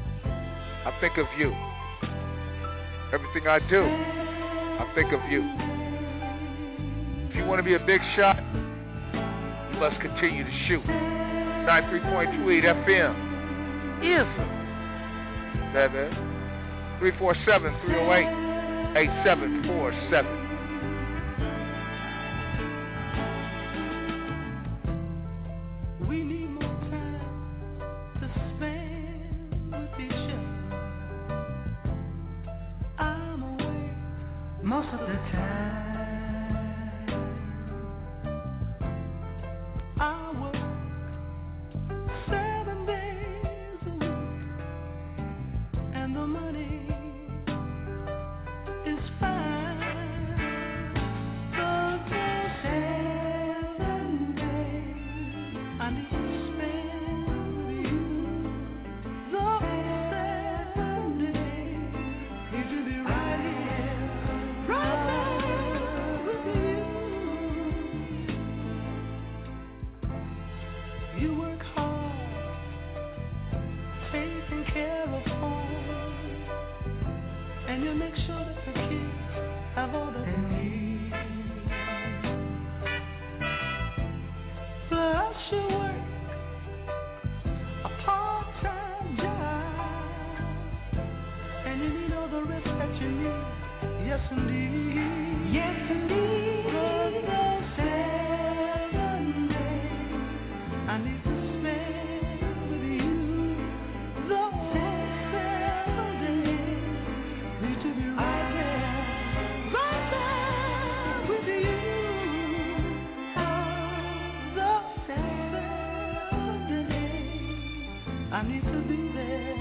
I think of you. Everything I do, I think of you. If you want to be a big shot, you must continue to shoot. 93.2 FM is baby. 347-308-8747. Most of the time I work 7 days a week, and the money is fine. But for 7 days I need to spend with you. Those 7 days need to be right here. Right now. to make sure that the kids have all that they need. Plus you work a part-time job, and you need all the rest that you need. Yes, indeed. Yes, indeed. For those 7 days I need to spend with you. Those 7 days need to be right there with you. Those 7 days I need to be there.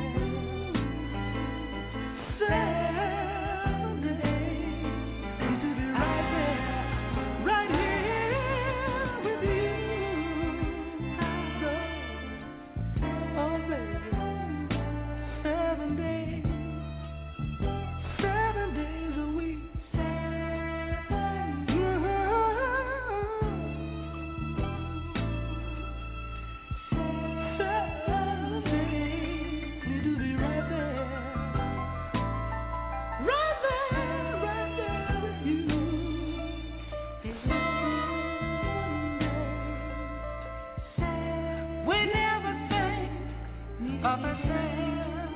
7 days need to be right there, right here with you. Oh, baby, 7 days, 7 days a week. 7 days need to be right there. Right there with you. We never think of ourselves,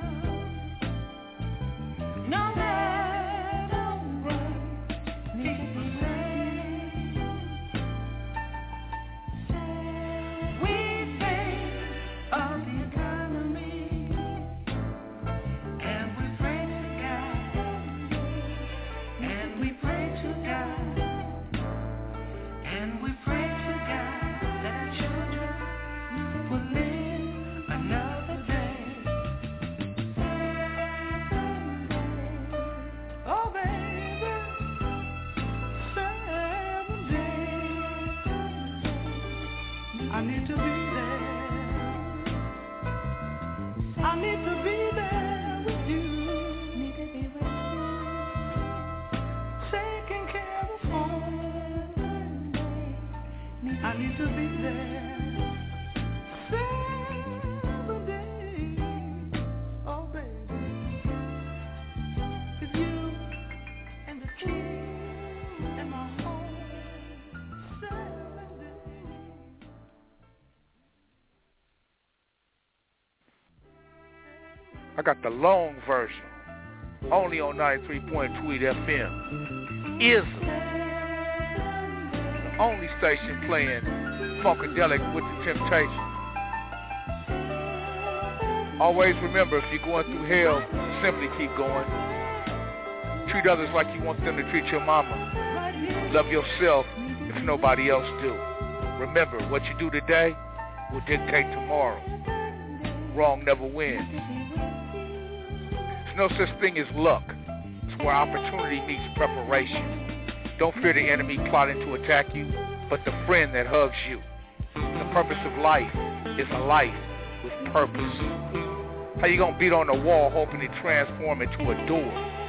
no matter what needs to say. We think of the economy, and we pray to God. And we pray to God, and we pray to God that our children will live another day. Oh, baby, 7 days I need to be there. I need to be there with you. Need to be with you. Taking care of home. I need to be there. 7 days. Oh, baby. It's you and the kids and my home. 7 days. I got the long version, only on 93.2 FM. Is the only station playing Funkadelic with the Temptations. Always remember, if you're going through hell, simply keep going. Treat others like you want them to treat your mama. Love yourself if nobody else do. Remember, what you do today will dictate tomorrow. Wrong never wins. There's no such thing as luck. It's where opportunity meets preparation. Don't fear the enemy plotting to attack you, but the friend that hugs you. The purpose of life is a life with purpose. How you gonna beat on the wall hoping to transform into a door?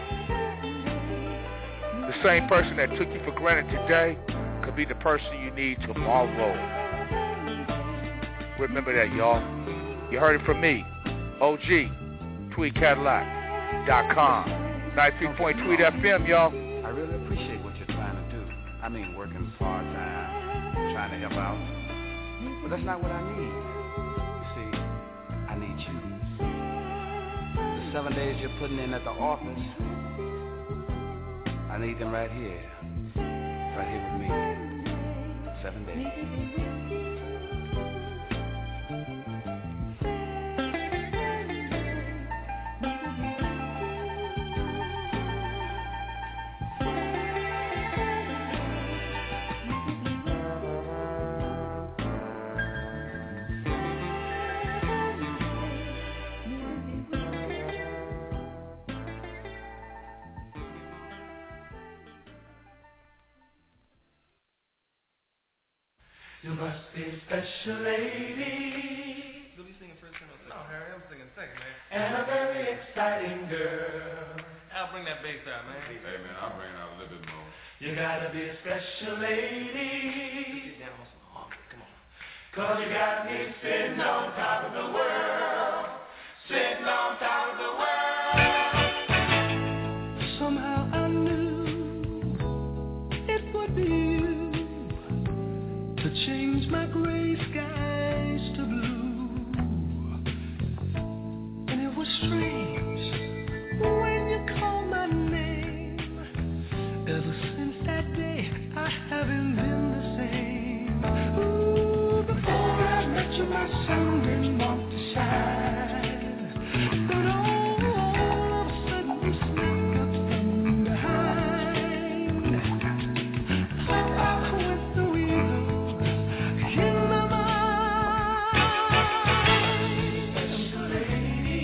The same person that took you for granted today could be the person you need tomorrow. Remember that, y'all. You heard it from me, OG, TweetCadillac.com. 93.2 FM, y'all. I really appreciate what you're trying to do. I mean, working part-time, trying to help out. But that's not what I need. You see, I need you. The 7 days you're putting in at the office, I need them right here with me. 7 days. You must be a special lady. You'll be singing first and second. No, Harry, I'm singing second, man. And a very exciting girl. I'll bring that bass out, man. Hey, man, I'll bring it out a little bit more. You gotta be a special lady. Sit down on some harmony, come on. 'Cause you got me sitting on top of the world. Sitting on top of the world. So strange when you call my name. Ever since that day, I haven't been the same. Ooh, before I met you, my sun didn't want to shine. But all of a sudden, you snuck up from behind. I went the wheel in my mind. Special lady,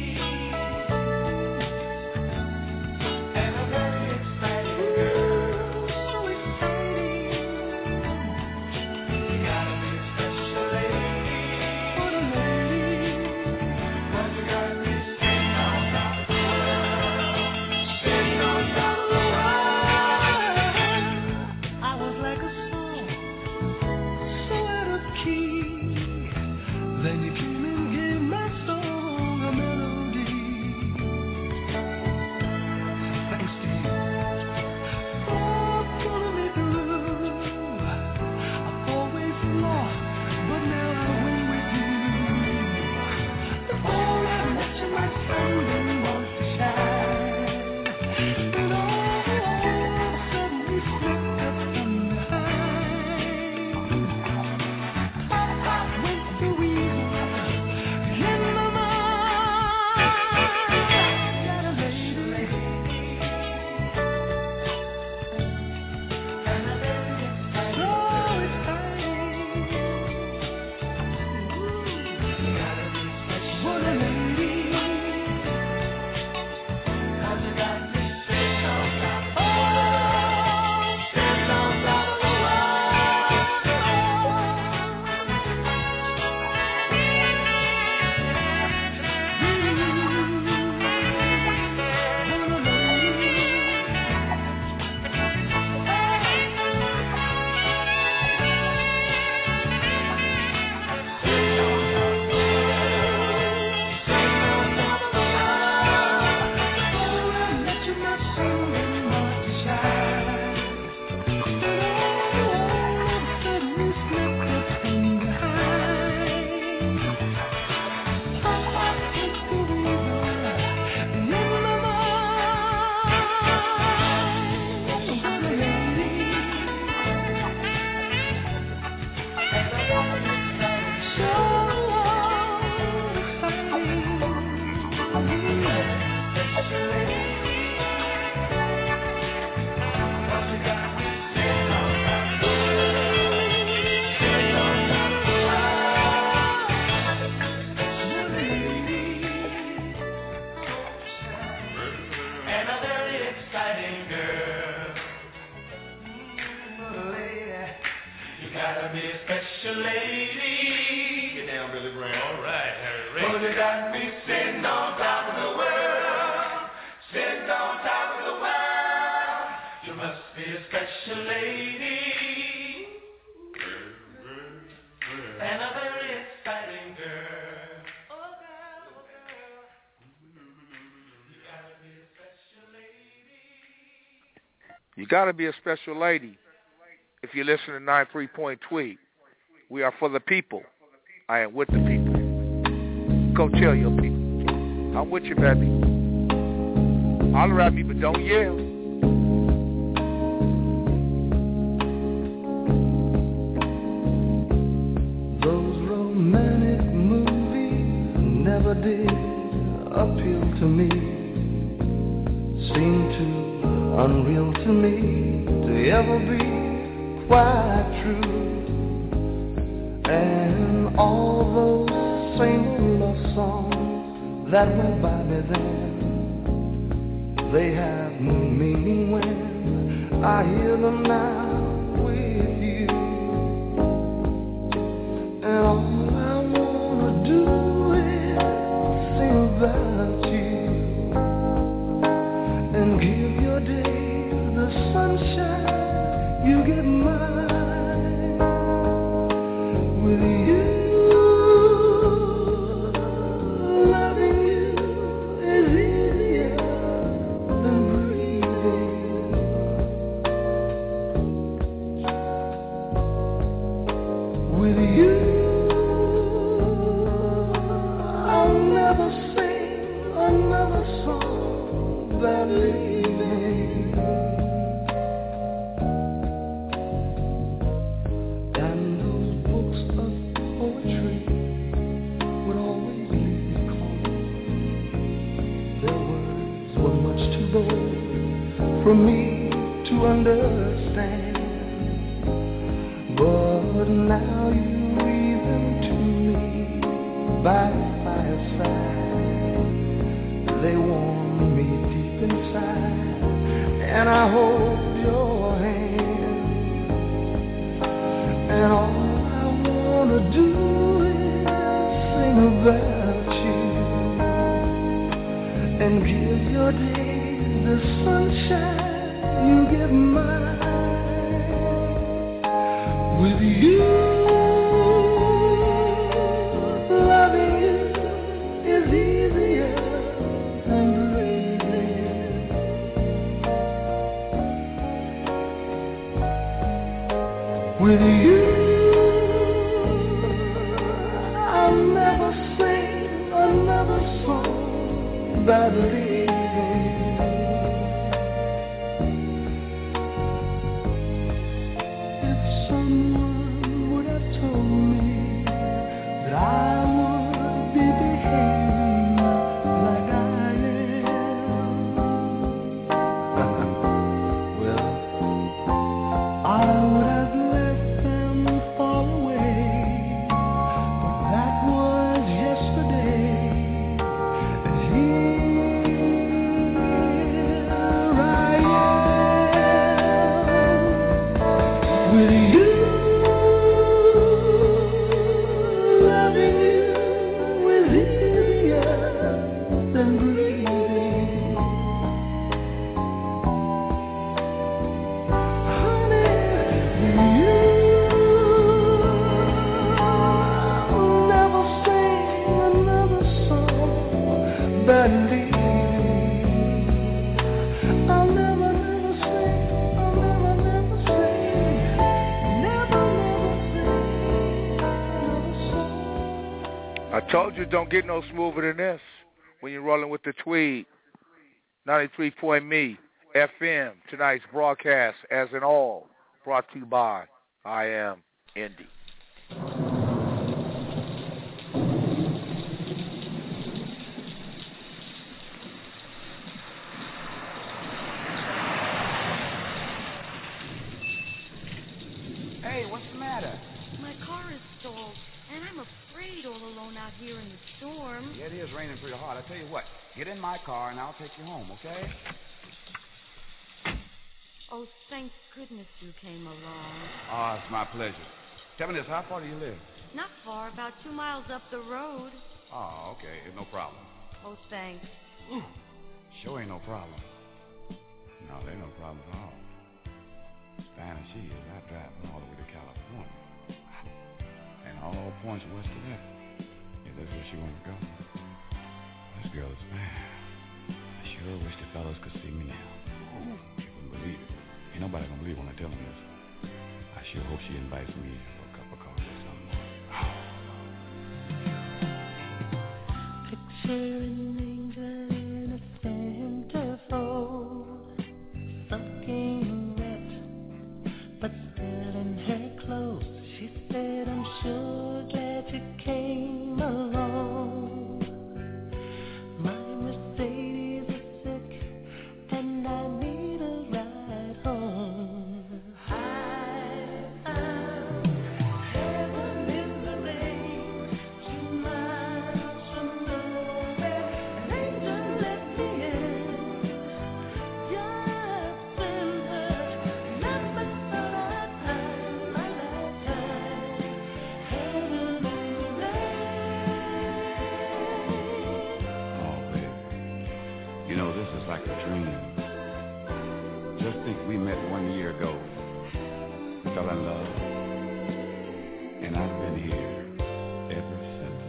and a very exciting girl. So exciting. You gotta be a special lady. What a lady. 'Cause you got me sitting on top of the world. Sitting on top of the world. I was like a song, so out of key. Then you came and gave my song a melody. Thanks to you. Oh, pulling me through. I've always lost, but now I win with you. Before I met you, my sun didn't want to shine. And all of a sudden, you slipped up from behind. Went the wheel in my mind. Got a lady, and a very exciting, so exciting. You gotta be special. What a lady. 'Cause you got me sitting on top of the world. Sitting on top of the and a very exciting girl. Lady, you gotta be a special lady. Get down, Billy Graham. All right, Harry Ray. Oh, you got me sitting on top of the world. Sitting on top of the world. You must be a special lady. And a very exciting girl. Oh, girl, oh, girl. You gotta be a special lady. You gotta be a special lady. If you listen to 93 Tweet, we are for the people. I am with the people. Go tell your people. I'm with you, baby. Holler at me, but don't yell. Those romantic movies never did appeal to me. Seemed too unreal to me to ever be quite true. And all those same love songs that went by me then, they have no meaning when I hear them now with you. And all I wanna do is sing about you and give your day the sunshine. You get mine with you. Loving you is easier than breathing. for me to understand. But now you reason to me by the fireside. They warm me deep inside, and I hold your hand. And all I wanna do is sing about you and give your days the sunshine you give mine. With you, loving you is easier than breathing. With you, I'll never sing another song about leaving. If someone would have told me that I would be behaving like I am, well, I would have let them fall away. But that was yesterday. And here I am with you, loving you is easier than breathing. Honey, with you, I'll never sing another song about leaving. I'll never sing, I'll never sing, never sing another song. I told you don't get no smoother than this when you're rolling with the Tweed. 93.me FM. Tonight's broadcast, as in all, brought to you by I Am Indy. Hey, what's the matter? My car is stalled, and I'm afraid all alone out here in the storm. Yeah, it is raining pretty hard. I tell you what, get in my car and I'll take you home, okay? Oh, thank goodness you came along. Oh, it's my pleasure. Tell me this, how far do you live? Not far, about 2 miles up the road. Oh, okay, no problem. Oh, thanks. Sure ain't no problem. No, there ain't no problem at all. Fine as she is, I drive all the way to California. And all points west of that. Yeah, that's where she wants to go. This girl is fine. I sure wish the fellows could see me now. You wouldn't believe it. Ain't nobody gonna believe when I tell them this. I sure hope she invites me for a cup of coffee or something. Picture an angel in a centerfold, sucking wet, but still in her clothes. She said, I'm sure glad you came along. My Mercedes is sick, and I need a ride home. I found heaven in the rain, 2 miles from nowhere. An angel let me in. Just been hurt, never thought I'd find my lifetime. Heaven in the rain. Oh, baby. You know, this is like a dream. Just think we met 1 year ago. Fell in love. And I've been here ever since.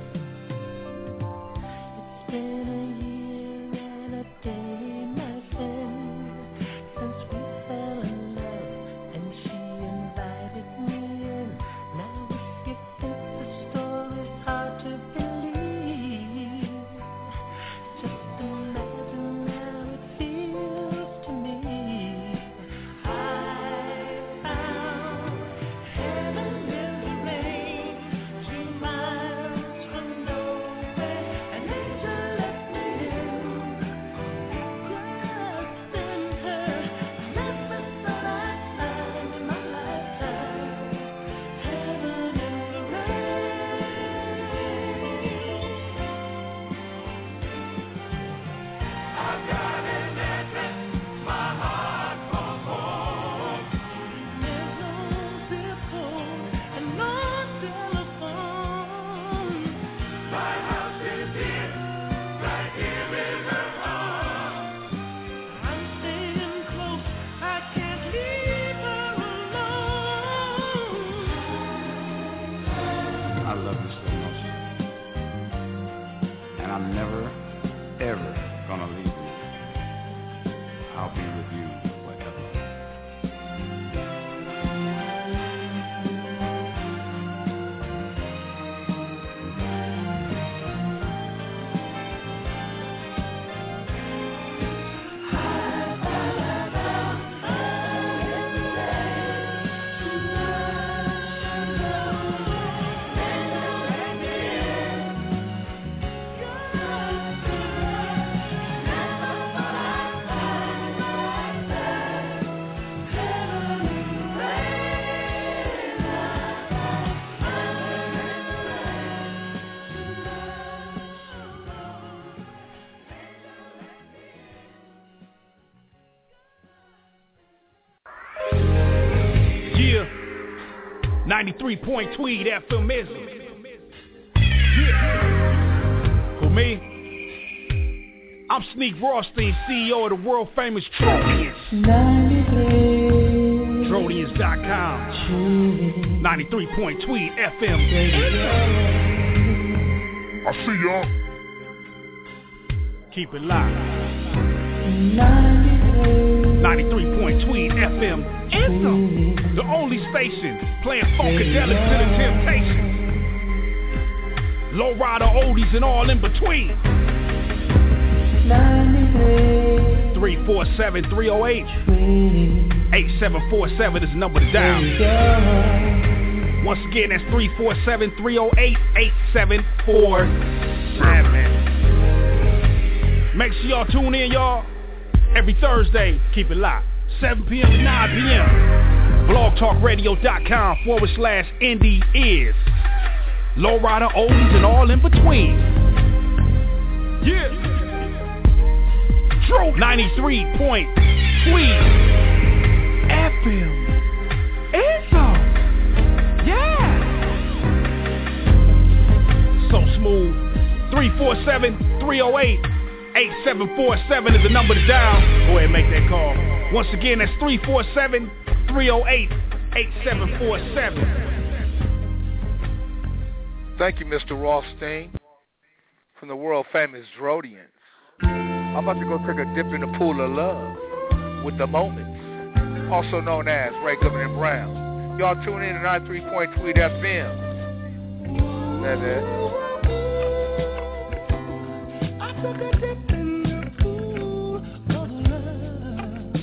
It's been a year and a day, my friend, since we fell in love, and she invited me in. Now if you think the story's hard to believe, just imagine how it feels to me. I found heaven in the rain, 2 miles from nowhere. An angel let ever gonna leave you. I'll be with you forever. Yeah, 93 Tweed FM is it. Yeah. For me, I'm Sneak Rothstein, CEO of the world famous Trodians. Trodians.com. 93 Tweed FM. I see y'all. Keep it live. 93 Tweed FM. Anthem, the only station playing funkadelic to the Temptations. Lowrider oldies and all in between. 347-308-8747 is the number to dial. Once again, that's 347-308-8747. Make sure y'all tune in, y'all. Every Thursday, keep it locked. 7 p.m. to 9 p.m. blogtalkradio.com/indie is Lowrider oldies and all in between. Yeah. True 93 Tweed FM. It's on. Yeah. So smooth. 347-308-8747 is the number to dial. Go ahead and make that call. Once again, that's 347-308-8747. Thank you, Mr. Rothstein, from the world famous Trodians. I'm about to go take a dip in the pool of love with the Moments, also known as Ray Goodman and Brown. Y'all tune in to 93 Tweed FM. That's it. I took a dip in the pool of love.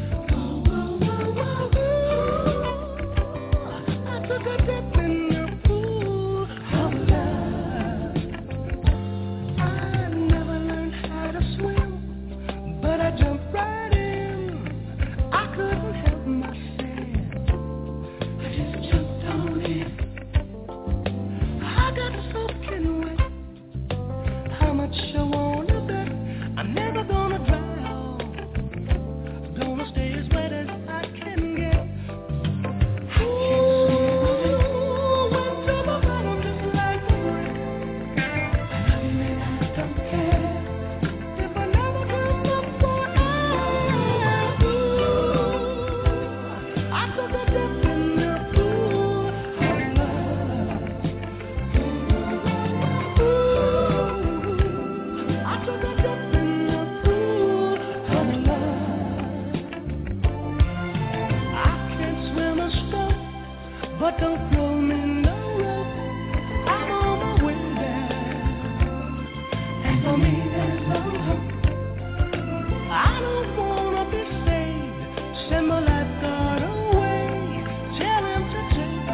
I took a dip in the pool of love. I never learned how to swim, but I jumped right in. I couldn't help myself. I just jumped on in. I got soaking wet. How much I wanna bet I'm never gonna drown. Gonna stay as wet as I can get. I can't swim. Went to the bottom just like a brick. I love you and I don't care if I never come up for air. I took a dip in the pool of love. I took a dip in the pool of love. I can't swim a stroke, but don't throw me no rope. I'm on my way down, and for me there's no hope. I don't wanna be saved. Send my lifeguard away. Tell him to take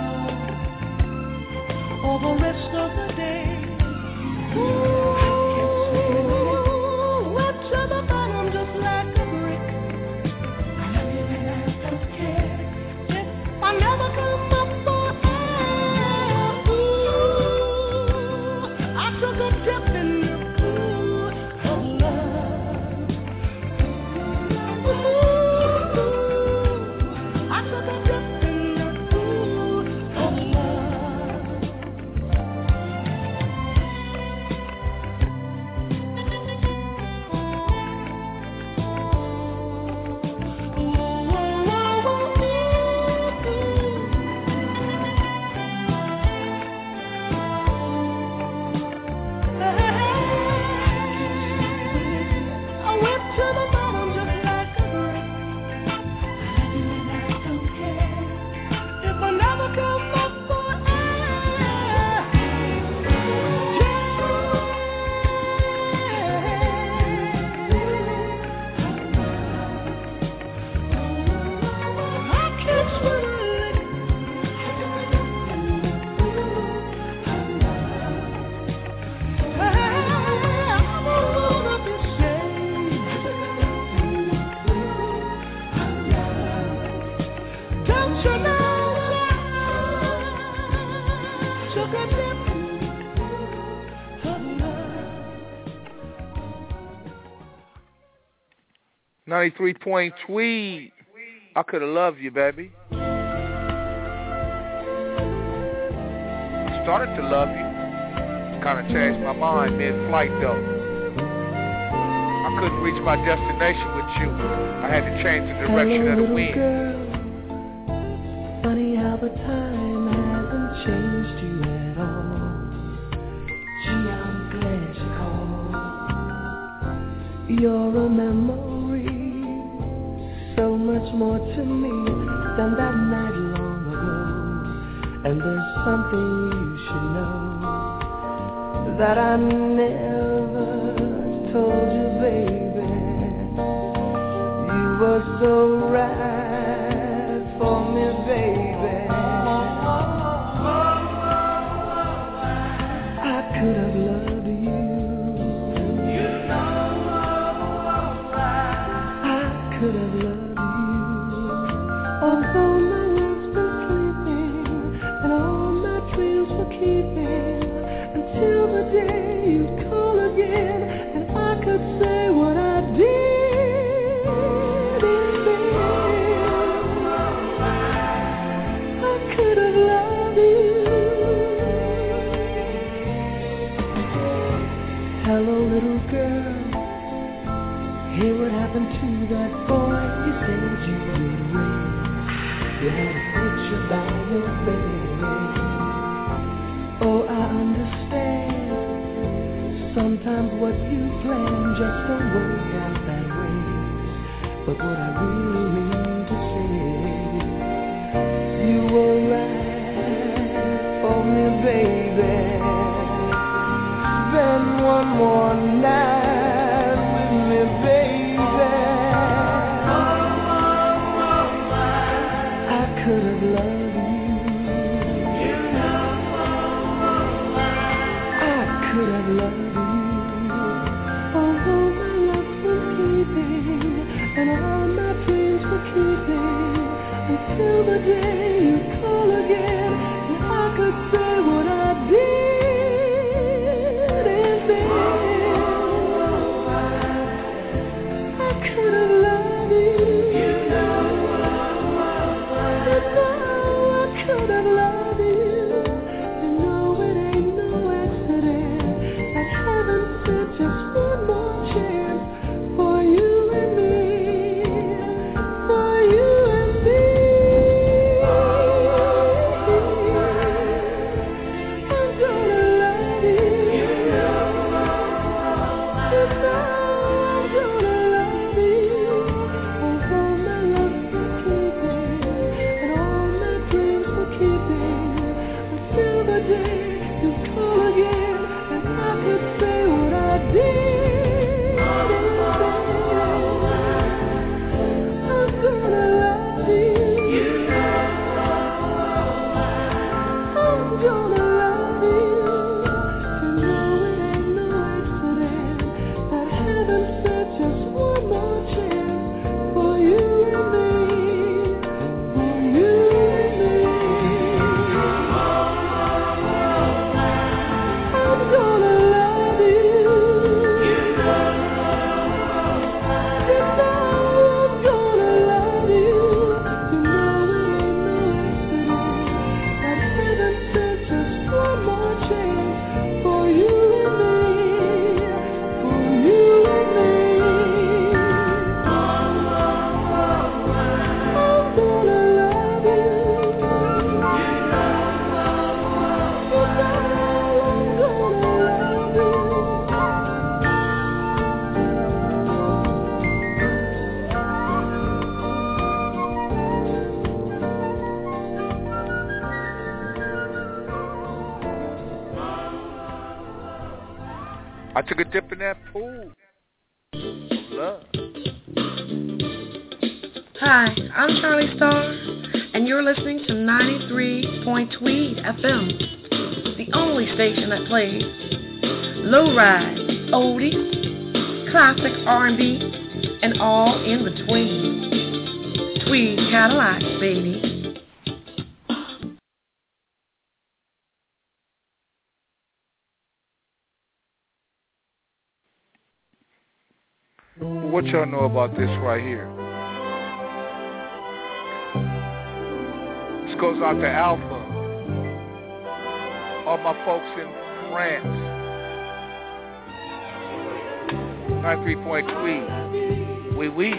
all the rest of the day. Ooh, I can't swim. Went to the bottom just like a brick. I love you and I don't care if I never come up for air. Ooh, I took a dip in the pool of love. 93 Point Tweed. I could have loved you, baby. Started to love you. Kind of changed my mind mid-flight, though. I couldn't reach my destination with you. I had to change the direction of the wind. Girl, funny how the time hasn't changed you at all. Gee, I'm glad you called. You're a memory, so much more to me than that night long ago. And there's something you should know that I never told you, baby. You were so right for me, baby. I could have loved you. I could have loved you. Although my love's been sleeping and all my dreams were keeping until the day you call again and I could say what I did. I could have loved you. Hello, little girl. Hear what happened to that boy. You said you would wait. You had a picture by your bed. Oh, I understand. Sometimes what you plan just don't work out that way. But what I really mean to say, you were right for me, baby. Spend one more night with me, baby. I could have loved you. Could have loved you. Although my love was sleeping and all my dreams were keeping until the day you call again and I could say what I did and then I could have loved you. I could have loved you. Just one more chance for you and me, for you and me. I'm gonna love you. You know I'm gonna love you. Although my love's for keeping and all my dreams for keeping until the day you call again and I could say what I did. I'm gonna love you. You know I'm gonna love you. You know it ain't no accident that heaven said just one more chance for you and me, for you and me. I'm gonna love you. I took a dip in that pool. Love. Hi, I'm Charlie Starr, and you're listening to 93 Tweed FM, the only station that plays low-ride, oldies, classic R&B, and all in between. Tweed Cadillac, baby. What y'all know about this right here? This goes out to Alpha. All my folks in France. 93 Tweed. Oui, oui.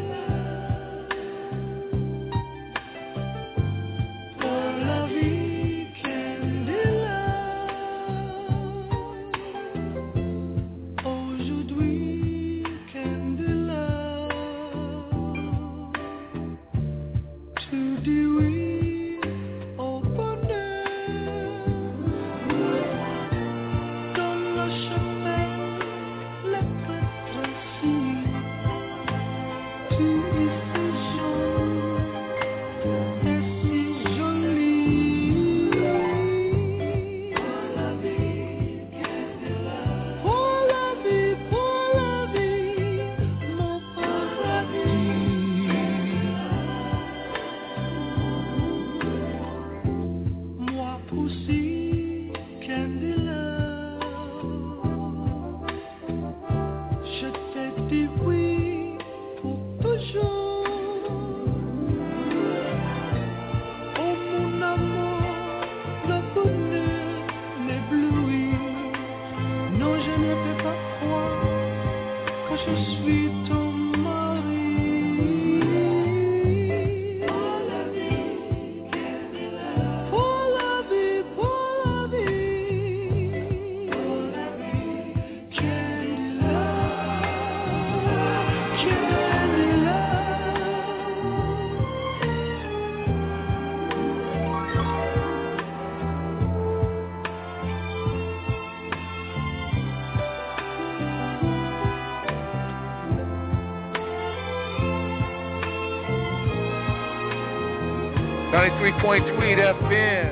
Point Tweed FM.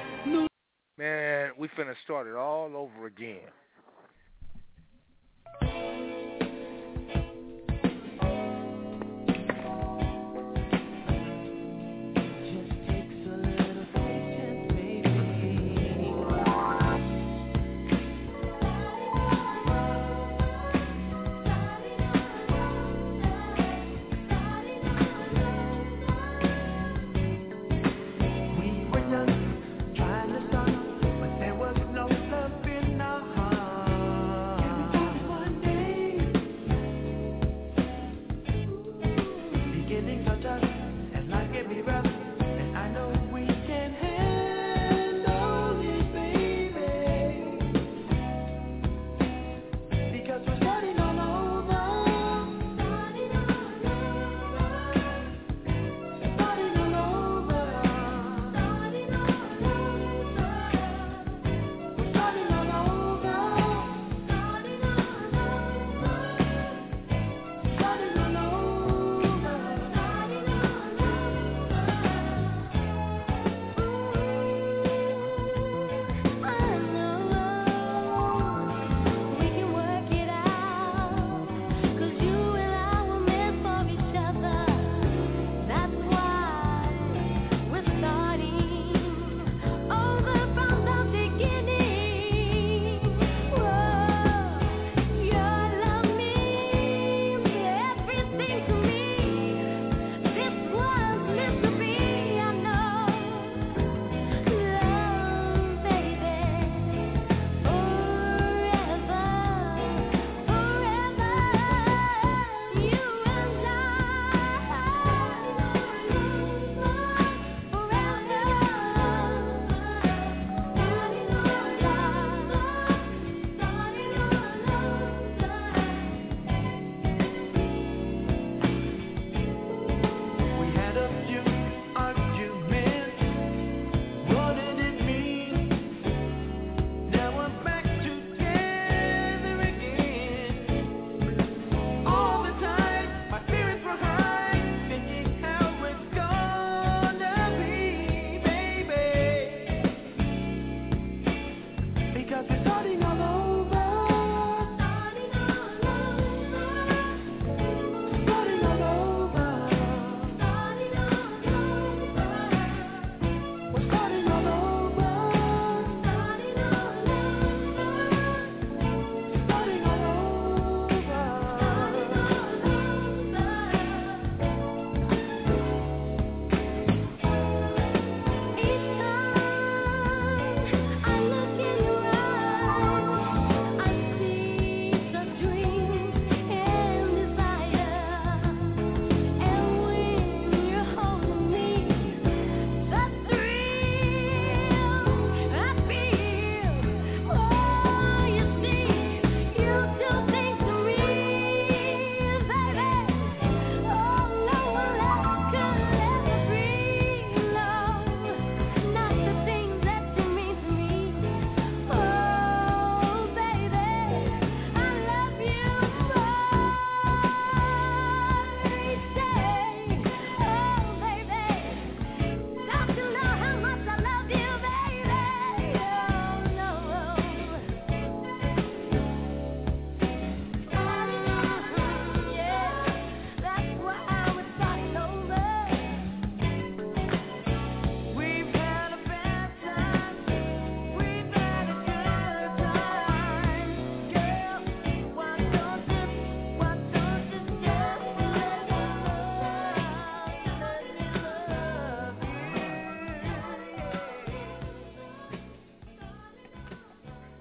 Man, we finna start it all over again. Trying to start, but there was no love in our hearts.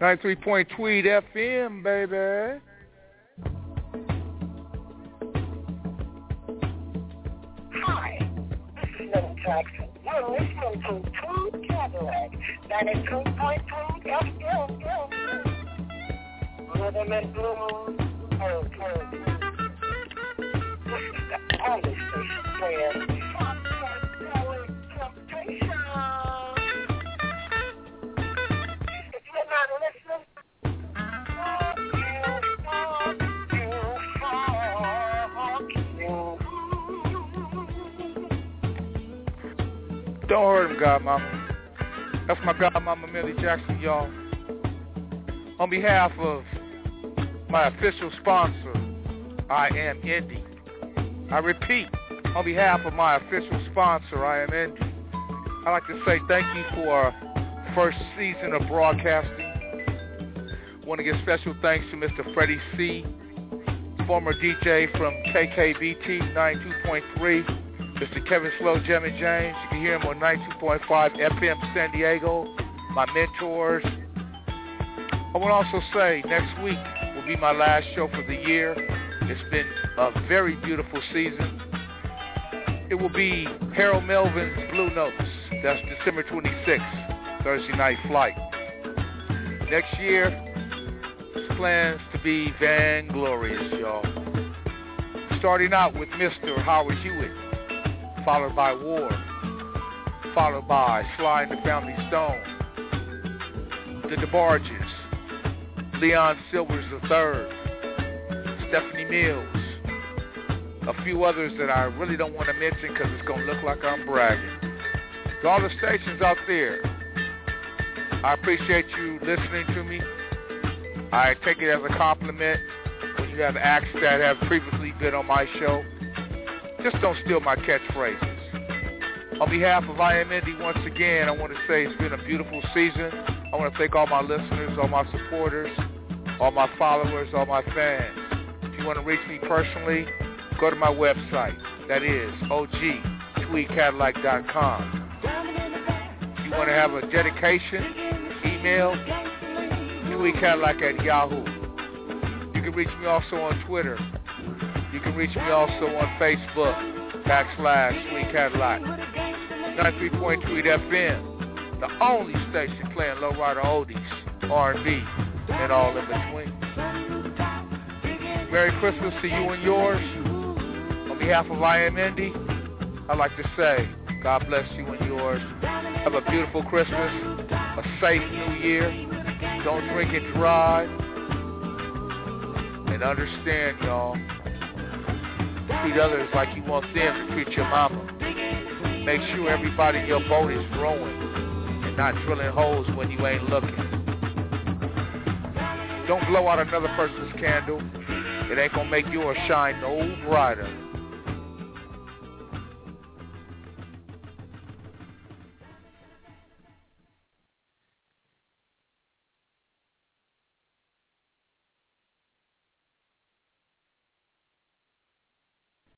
93 Tweed FM, baby. Hi, this is Lynn Jackson. You're listening to Tweed Cadillac, 92.3 FM. Rhythm and blues. This is the only station playing temptation. If you're not listening, don't hurt him, Godmama. That's my Godmama, Millie Jackson, y'all. On behalf of my official sponsor, I Am Indie. I repeat, on behalf of my official sponsor, I Am Indie, I'd like to say thank you for our first season of broadcasting. I want to give special thanks to Mr. Freddie C., former DJ from KKBT 92.3, Mr. Kevin Slow, Jimmy James. You can hear him on 92.5 FM San Diego, my mentors. I want to also say next week will be my last show for the year. It's been a very beautiful season. It will be Harold Melvin's Blue Notes. That's December 26th, Thursday night flight. Next year, it's plans to be vainglorious, y'all. Starting out with Mr. Howard Hewitt, followed by War, followed by Sly and the Family Stone, the DeBarges, Leon Silvers III, Stephanie Mills, a few others that I really don't want to mention because it's going to look like I'm bragging. To all the stations out there, I appreciate you listening to me. I take it as a compliment when you have acts that have previously been on my show. Just don't steal my catchphrases. On behalf of I Am Indie, once again, I want to say it's been a beautiful season. I want to thank all my listeners, all my supporters, all my followers, all my fans. If you want to reach me personally, go to my website. That is ogtweedcadillac.com. If you want to have a dedication, email tweedcadillac@yahoo. You can reach me also on Twitter. You can reach me also on Facebook, /TweedCadillac. 93.3 FM, the only station playing lowrider oldies, R&B, and all in between. Merry Christmas to you and yours. On behalf of I Am Indie, I'd like to say, God bless you and yours. Have a beautiful Christmas, a safe New Year. Don't drink and drive. And understand, y'all, treat others like you want them to treat your mama. Make sure everybody in your boat is rowing and not drilling holes when you ain't looking. Don't blow out another person's candle. It ain't gonna make yours shine no brighter.